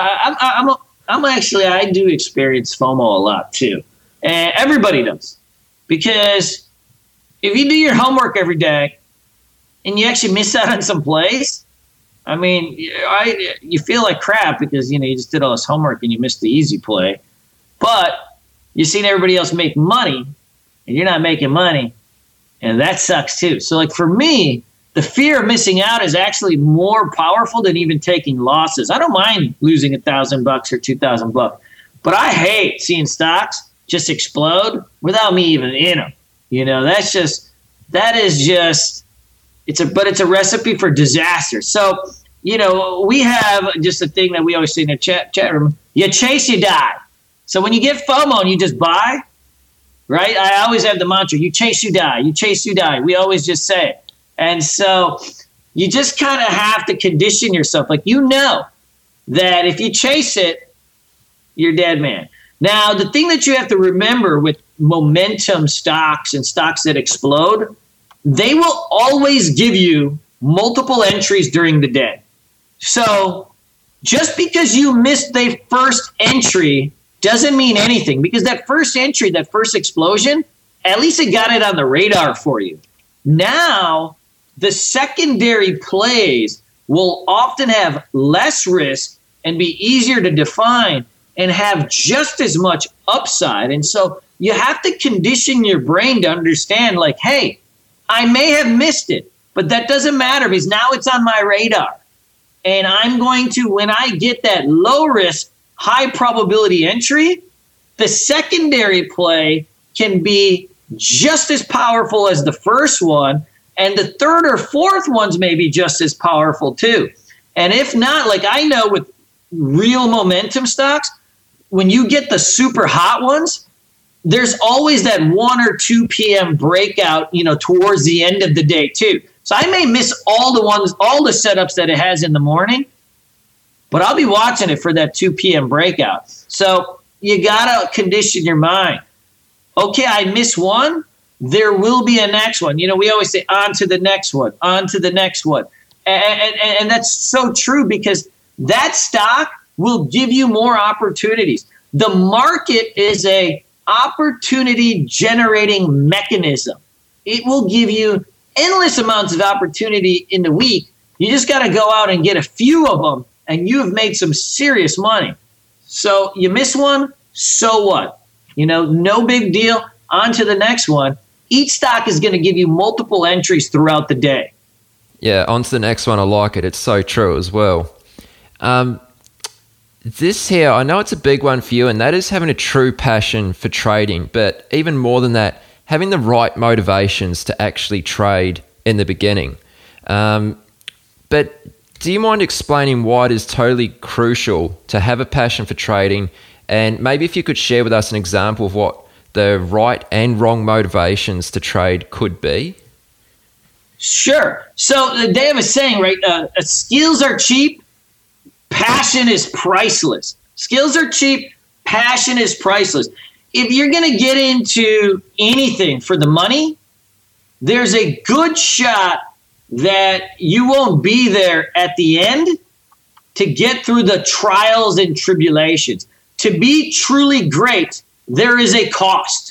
I do experience FOMO a lot too. And everybody does. Because if you do your homework every day and you actually miss out on some plays, I mean, you feel like crap because, you just did all this homework and you missed the easy play. But you've seen everybody else make money and you're not making money. And that sucks too. So like for me, the fear of missing out is actually more powerful than even taking losses. I don't mind losing $1,000 or $2,000, but I hate seeing stocks just explode without me even in them. It's a recipe for disaster. So, we have just a thing that we always say in the chat room, you chase, you die. So when you get FOMO and you just buy, right? I always have the mantra, you chase, you die, you chase, you die. We always just say it. And so you just kind of have to condition yourself. Like, that if you chase it, you're dead man. Now, the thing that you have to remember with momentum stocks and stocks that explode, they will always give you multiple entries during the day. So just because you missed the first entry doesn't mean anything, because that first entry, that first explosion, at least it got it on the radar for you. Now, the secondary plays will often have less risk and be easier to define and have just as much upside. And so you have to condition your brain to understand, like, hey, I may have missed it, but that doesn't matter because now it's on my radar. And I'm going to, when I get that low risk, high probability entry, the secondary play can be just as powerful as the first one. And the third or fourth ones may be just as powerful too. And if not, like I know with real momentum stocks, when you get the super hot ones, there's always that 1 or 2 p.m. breakout, towards the end of the day too. So I may miss all the setups that it has in the morning, but I'll be watching it for that 2 p.m. breakout. So you got to condition your mind. Okay, I miss one. There will be a next one. We always say on to the next one, on to the next one. And that's so true because that stock will give you more opportunities. The market is a opportunity generating mechanism. It will give you endless amounts of opportunity in the week. You just got to go out and get a few of them and you have made some serious money. So you miss one, so what? No big deal. On to the next one. Each stock is going to give you multiple entries throughout the day. Yeah, on to the next one. I like it. It's so true as well. This here, I know it's a big one for you, and that is having a true passion for trading. But even more than that, having the right motivations to actually trade in the beginning. But do you mind explaining why it is totally crucial to have a passion for trading? And maybe if you could share with us an example of what the right and wrong motivations to trade could be? Sure. So they have a saying, right? Skills are cheap, passion is priceless. Skills are cheap, passion is priceless. If you're going to get into anything for the money, there's a good shot that you won't be there at the end to get through the trials and tribulations. To be truly great, there is a cost.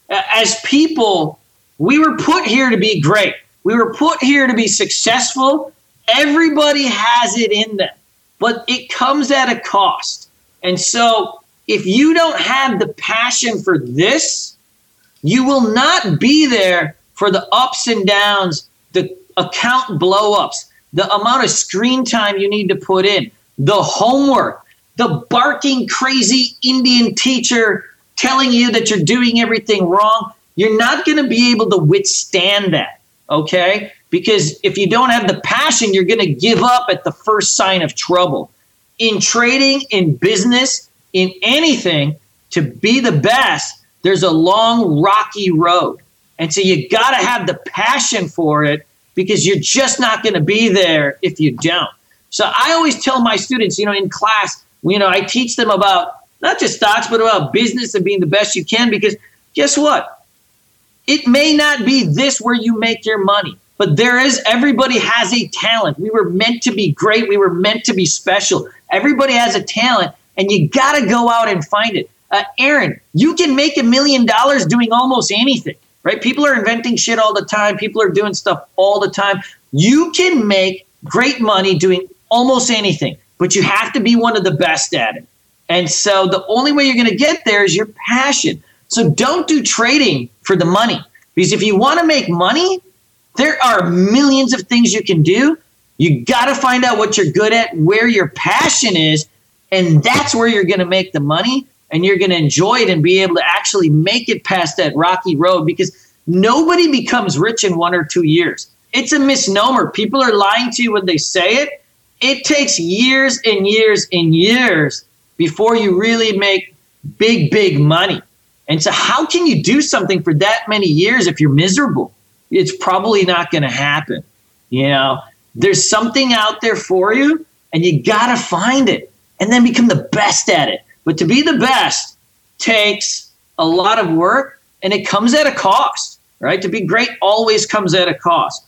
As people, we were put here to be great. We were put here to be successful. Everybody has it in them, but it comes at a cost. And so if you don't have the passion for this, you will not be there for the ups and downs, the account blow-ups, the amount of screen time you need to put in, the homework, the barking crazy Indian teacher telling you that you're doing everything wrong. You're not going to be able to withstand that, okay? Because if you don't have the passion, you're going to give up at the first sign of trouble. In trading, in business, in anything, to be the best, there's a long, rocky road. And so you got to have the passion for it, because you're just not going to be there if you don't. So I always tell my students, in class, I teach them about not just stocks, but about business and being the best you can, because guess what? It may not be this where you make your money, but everybody has a talent. We were meant to be great. We were meant to be special. Everybody has a talent, and you got to go out and find it. Aaron, you can make $1 million doing almost anything. Right? People are inventing shit all the time. People are doing stuff all the time. You can make great money doing almost anything, but you have to be one of the best at it. And so the only way you're going to get there is your passion. So don't do trading for the money, because if you want to make money, there are millions of things you can do. You got to find out what you're good at, where your passion is, and that's where you're going to make the money. And you're going to enjoy it and be able to actually make it past that rocky road, because nobody becomes rich in 1 or 2 years. It's a misnomer. People are lying to you when they say it. It takes years and years and years before you really make big, big money. And so how can you do something for that many years if you're miserable? It's probably not going to happen. There's something out there for you, and you got to find it and then become the best at it. But to be the best takes a lot of work, and it comes at a cost, right? To be great always comes at a cost.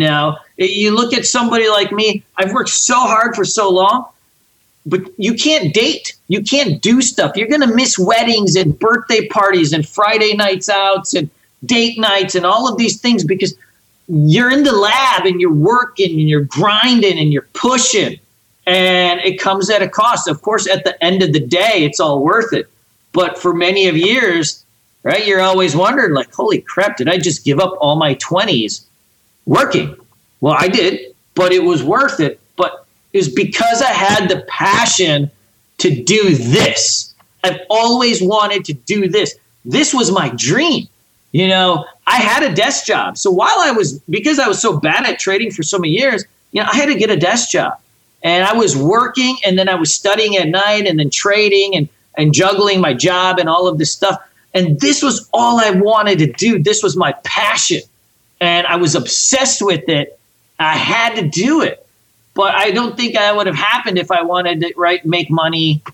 You look at somebody like me, I've worked so hard for so long, but you can't date. You can't do stuff. You're going to miss weddings and birthday parties and Friday nights outs and date nights and all of these things, because you're in the lab and you're working and you're grinding and you're pushing. And it comes at a cost. Of course, at the end of the day, it's all worth it. But for many of years, right, you're always wondering, like, holy crap, did I just give up all my 20s working? Well, I did, but it was worth it. But it was because I had the passion to do this. I've always wanted to do this. This was my dream. I had a desk job. So because I was so bad at trading for so many years, I had to get a desk job. And I was working, and then I was studying at night, and then trading and juggling my job and all of this stuff. And this was all I wanted to do. This was my passion. And I was obsessed with it. I had to do it. But I don't think that would have happened if I wanted to make money,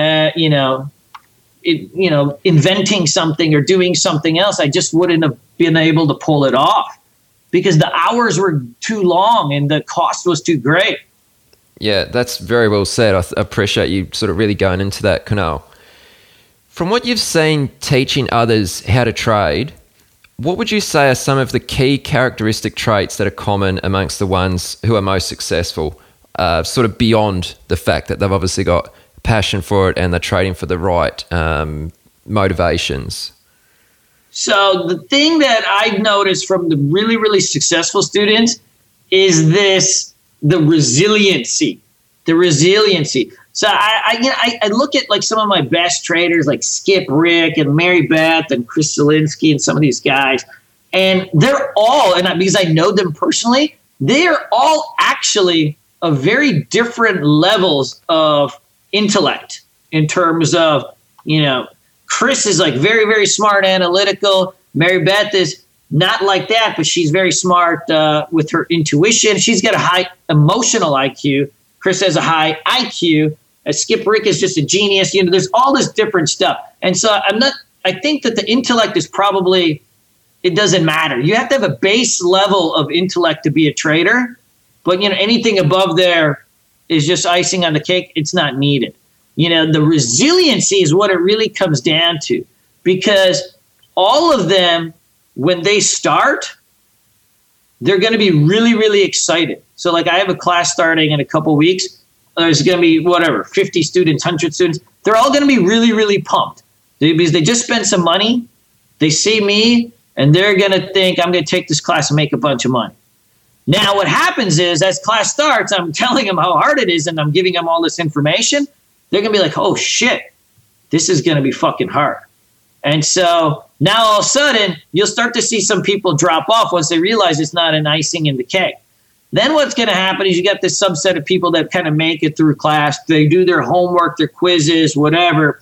inventing something or doing something else. I just wouldn't have been able to pull it off, because the hours were too long and the cost was too great. Yeah, that's very well said. I appreciate you sort of really going into that, Kunal. From what you've seen teaching others how to trade, what would you say are some of the key characteristic traits that are common amongst the ones who are most successful, sort of beyond the fact that they've obviously got passion for it and they're trading for the right motivations? So the thing that I've noticed from the really, really successful students is the resiliency. So I look at like some of my best traders like Skip Rick and Mary Beth and Chris Zielinski and some of these guys. And they're all, and because I know them personally, they're all actually of very different levels of intellect in terms of, Chris is like very, very smart, analytical. Mary Beth is not like that, but she's very smart with her intuition. She's got a high emotional IQ. Chris has a high IQ. Skip Rick is just a genius. There's all this different stuff. And so I think that the intellect is probably, it doesn't matter. You have to have a base level of intellect to be a trader, but anything above there is just icing on the cake. It's not needed. The resiliency is what it really comes down to, because all of them, when they start, they're going to be really, really excited. So like I have a class starting in a couple weeks. There's going to be 50 students, 100 students. They're all going to be really, really pumped because they just spent some money. They see me and they're going to think I'm going to take this class and make a bunch of money. Now what happens is as class starts, I'm telling them how hard it is and I'm giving them all this information. They're going to be like, oh shit, this is going to be fucking hard. And so now all of a sudden, you'll start to see some people drop off once they realize it's not an icing in the cake. Then what's going to happen is you got this subset of people that kind of make it through class. They do their homework, their quizzes, whatever.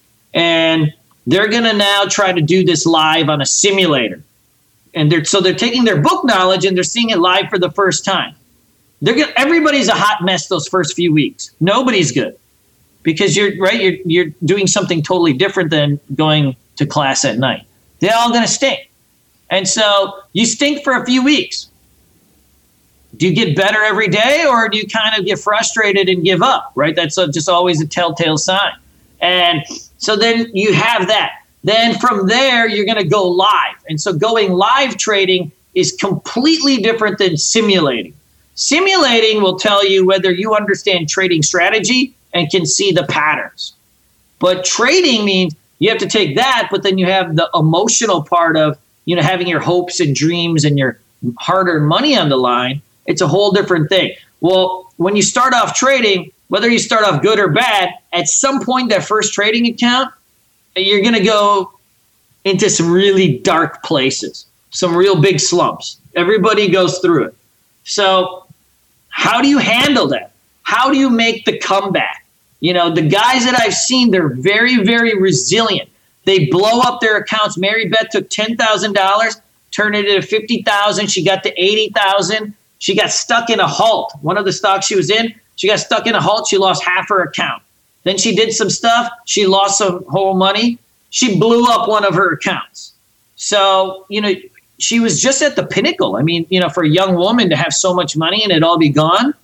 And they're going to now try to do this live on a simulator. And they're taking their book knowledge and they're seeing it live for the first time. Everybody's a hot mess those first few weeks. Nobody's good because you're doing something totally different than going to class at night. They're all going to stink. And so you stink for a few weeks. Do you get better every day or do you kind of get frustrated and give up, right? That's just always a telltale sign. And so then you have that. Then from there, you're going to go live. And so going live trading is completely different than simulating. Simulating will tell you whether you understand trading strategy and can see the patterns. But trading means you have to take that, but then you have the emotional part of, having your hopes and dreams and your hard-earned money on the line. It's a whole different thing. Well, when you start off trading, whether you start off good or bad, at some point that first trading account, you're going to go into some really dark places, some real big slumps. Everybody goes through it. So how do you handle that? How do you make the comeback? The guys that I've seen, they're very, very resilient. They blow up their accounts. Mary Beth took $10,000, turned it into $50,000. She got to $80,000. She got stuck in a halt. One of the stocks she was in, she got stuck in a halt. She lost half her account. Then she did some stuff. She lost some whole money. She blew up one of her accounts. So, she was just at the pinnacle. I mean, for a young woman to have so much money and it all be gone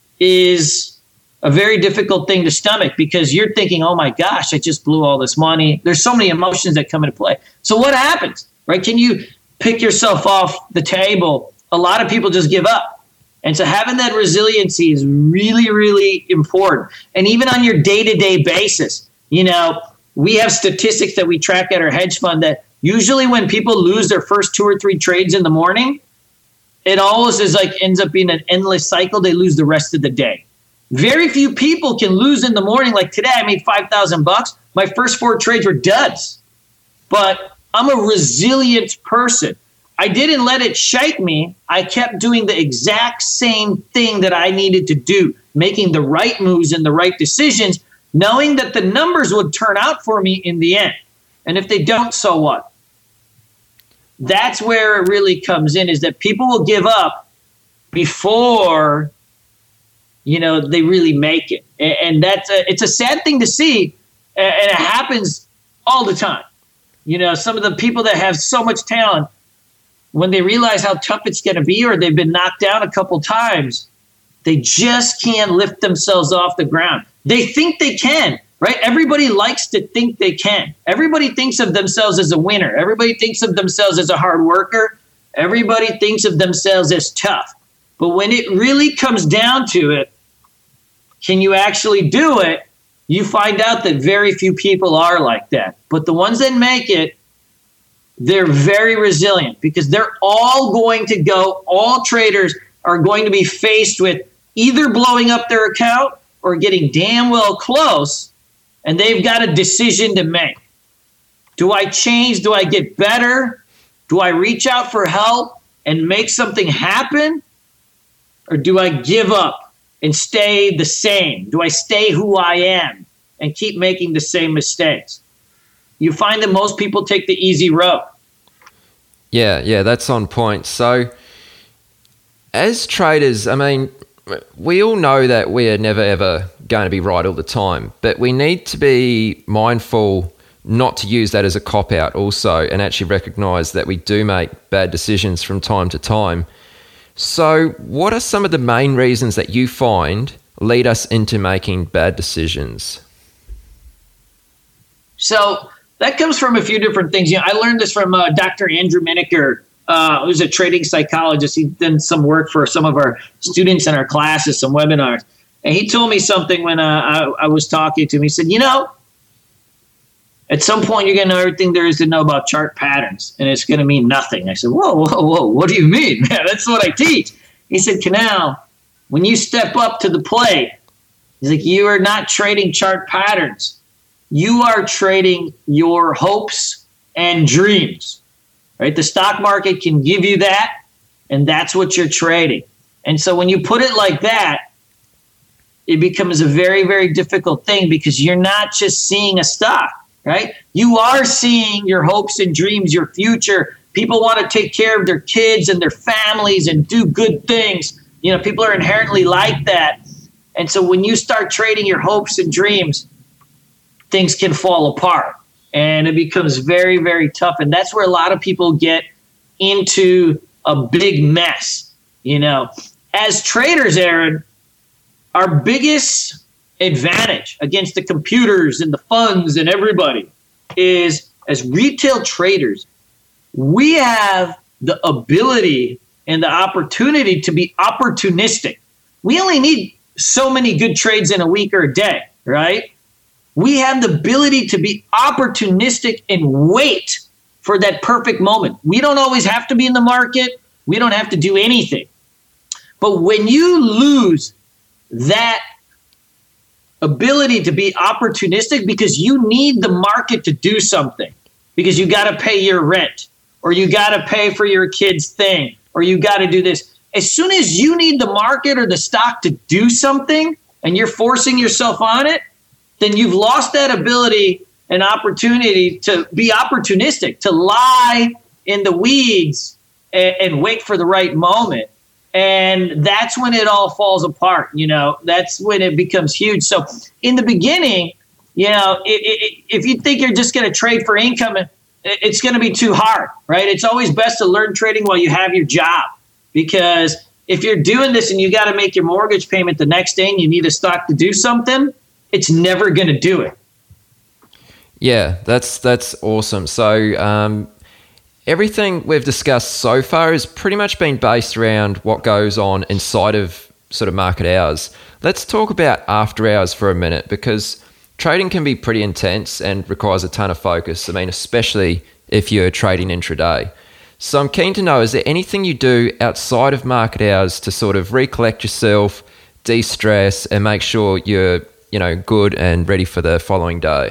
is a very difficult thing to stomach because you're thinking, oh my gosh, I just blew all this money. There's so many emotions that come into play. So what happens, right? Can you pick yourself off the table? A lot of people just give up. And so having that resiliency is really, really important. And even on your day-to-day basis, we have statistics that we track at our hedge fund that usually when people lose their first 2 or 3 trades in the morning, it always is like ends up being an endless cycle. They lose the rest of the day. Very few people can lose in the morning. Like today, I made $5,000. My first 4 trades were duds. But I'm a resilient person. I didn't let it shake me. I kept doing the exact same thing that I needed to do, making the right moves and the right decisions, knowing that the numbers would turn out for me in the end. And if they don't, so what? That's where it really comes in, is that people will give up before they really make it. And it's a sad thing to see, and it happens all the time. Some of the people that have so much talent, when they realize how tough it's going to be or they've been knocked down a couple times, they just can't lift themselves off the ground. They think they can, right? Everybody likes to think they can. Everybody thinks of themselves as a winner. Everybody thinks of themselves as a hard worker. Everybody thinks of themselves as tough. But when it really comes down to it, can you actually do it? You find out that very few people are like that. But the ones that make it, they're very resilient because they're all going to all traders are going to be faced with either blowing up their account or getting damn well close, and they've got a decision to make. Do I change? Do I get better? Do I reach out for help and make something happen? Or do I give up and stay the same? Do I stay who I am and keep making the same mistakes? You find that most people take the easy road. Yeah, that's on point. So as traders, I mean, we all know that we are never ever going to be right all the time, but we need to be mindful not to use that as a cop-out also, and actually recognize that we do make bad decisions from time to time. So what are some of the main reasons that you find lead us into making bad decisions? So that comes from a few different things. I learned this from Dr. Andrew Miniker, who's a trading psychologist. He's done some work for some of our students in our classes, some webinars. And he told me something when I was talking to him. He said, at some point you're going to know everything there is to know about chart patterns, and it's going to mean nothing. I said, whoa, what do you mean? That's what I teach. He said, Canal, when you step up to the plate, he's like, you are not trading chart patterns. You are trading your hopes and dreams, right? The stock market can give you that, and that's what you're trading. And so when you put it like that, it becomes a very, very difficult thing because you're not just seeing a stock, right? You are seeing your hopes and dreams, your future. People want to take care of their kids and their families and do good things. People are inherently like that. And so when you start trading your hopes and dreams, things can fall apart and it becomes very, very tough. And that's where a lot of people get into a big mess. As traders, Aaron, our biggest advantage against the computers and the funds and everybody is, as retail traders, we have the ability and the opportunity to be opportunistic. We only need so many good trades in a week or a day, right? We have the ability to be opportunistic and wait for that perfect moment. We don't always have to be in the market. We don't have to do anything. But when you lose that ability to be opportunistic because you need the market to do something, because you got to pay your rent, or you got to pay for your kid's thing, or you got to do this. As soon as you need the market or the stock to do something and you're forcing yourself on it, then you've lost that ability and opportunity to be opportunistic, to lie in the weeds and wait for the right moment. And that's when it all falls apart. That's when it becomes huge. So in the beginning, if you think you're just going to trade for income, it's going to be too hard, right? It's always best to learn trading while you have your job, because if you're doing this and you got to make your mortgage payment the next day and you need a stock to do something, it's never going to do it. Yeah, that's awesome. So everything we've discussed so far has pretty much been based around what goes on inside of sort of market hours. Let's talk about after hours for a minute, because trading can be pretty intense and requires a ton of focus. I mean, especially if you're trading intraday. So I'm keen to know, is there anything you do outside of market hours to sort of recollect yourself, de-stress, and make sure you're good and ready for the following day?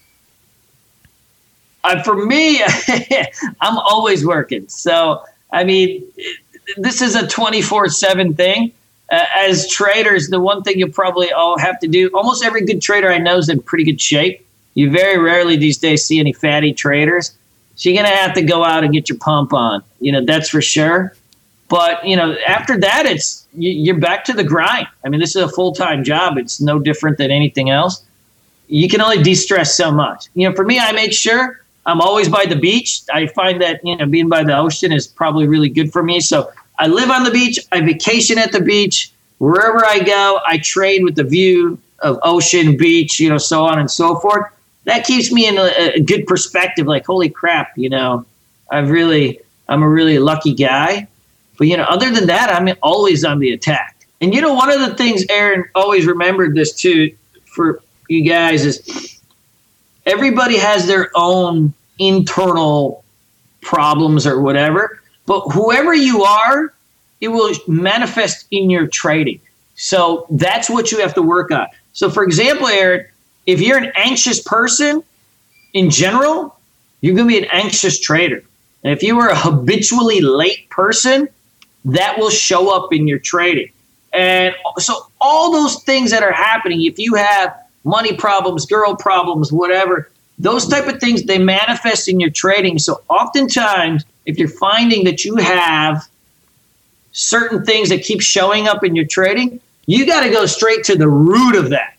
For me, I'm always working. So, this is a 24/7 thing. As traders, the one thing you probably all have to do, almost every good trader I know is in pretty good shape. You very rarely these days see any fatty traders. So you're going to have to go out and get your pump on. That's for sure. But, after that, you're back to the grind. This is a full-time job. It's no different than anything else. You can only de-stress so much. For me, I make sure I'm always by the beach. I find that, being by the ocean is probably really good for me. So I live on the beach. I vacation at the beach. Wherever I go, I trade with the view of ocean, beach, so on and so forth. That keeps me in a good perspective. Like, holy crap, I'm a really lucky guy. But, other than that, I'm always on the attack. And, one of the things, Aaron, always remembered this too for you guys is everybody has their own internal problems or whatever. But whoever you are, it will manifest in your trading. So that's what you have to work on. So for example, Eric, if you're an anxious person in general, you're going to be an anxious trader. And if you are a habitually late person, that will show up in your trading. And so all those things that are happening, if you have money problems, girl problems, whatever, those type of things, they manifest in your trading. So oftentimes, if you're finding that you have certain things that keep showing up in your trading, you got to go straight to the root of that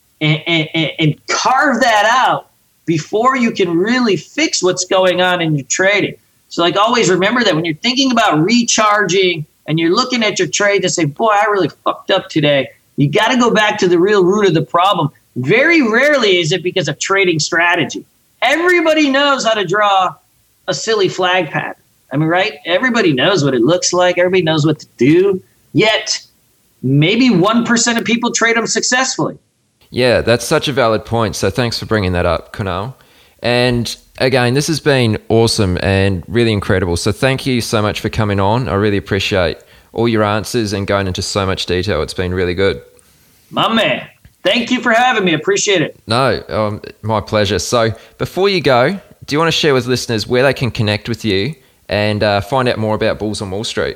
and carve that out before you can really fix what's going on in your trading. So like always remember that when you're thinking about recharging and you're looking at your trades and say, boy, I really fucked up today, you got to go back to the real root of the problem. Very rarely is it because of trading strategy. Everybody knows how to draw a silly flag pattern. I mean, right? Everybody knows what it looks like. Everybody knows what to do. Yet, maybe 1% of people trade them successfully. Yeah, that's such a valid point. So thanks for bringing that up, Kunal. And again, this has been awesome and really incredible. So thank you so much for coming on. I really appreciate all your answers and going into so much detail. It's been really good. My man. Thank you for having me. Appreciate it. No, my pleasure. So before you go, do you want to share with listeners where they can connect with you and find out more about Bulls on Wall Street?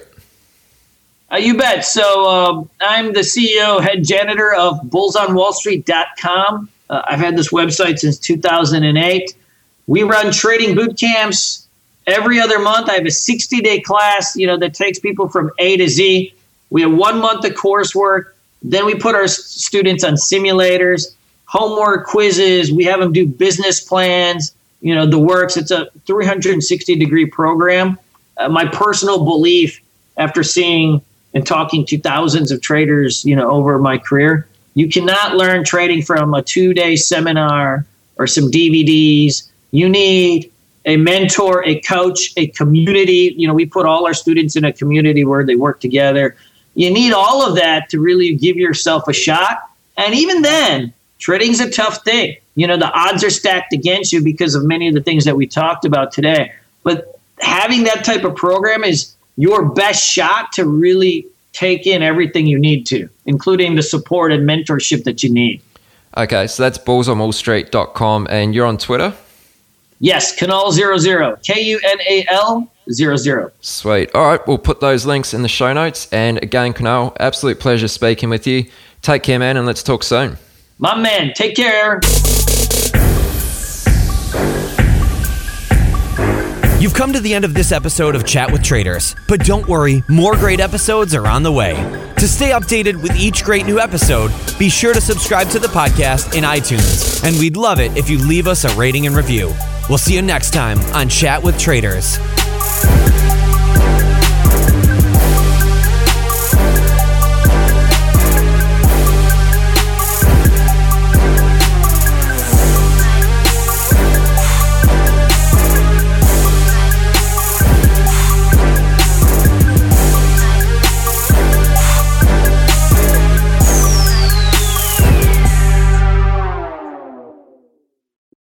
You bet. So I'm the CEO, head janitor of bullsonwallstreet.com. I've had this website since 2008. We run trading boot camps every other month. I have a 60-day class, that takes people from A to Z. We have 1 month of coursework. Then we put our students on simulators, homework, quizzes. We have them do business plans, the works. It's a 360-degree program. My personal belief after seeing and talking to thousands of traders, over my career, you cannot learn trading from a 2-day seminar or some DVDs. You need a mentor, a coach, a community. We put all our students in a community where they work together. You need all of that to really give yourself a shot. And even then, trading's a tough thing. The odds are stacked against you because of many of the things that we talked about today. But having that type of program is your best shot to really take in everything you need to, including the support and mentorship that you need. Okay, so that's bullsonwallstreet.com, and you're on Twitter? Yes, Kunal00, Kunal00. Sweet. All right, we'll put those links in the show notes. And again, Kunal, absolute pleasure speaking with you. Take care, man, and let's talk soon. My man, take care. You've come to the end of this episode of Chat with Traders, but don't worry, more great episodes are on the way. To stay updated with each great new episode, be sure to subscribe to the podcast in iTunes, and we'd love it if you leave us a rating and review. We'll see you next time on Chat with Traders.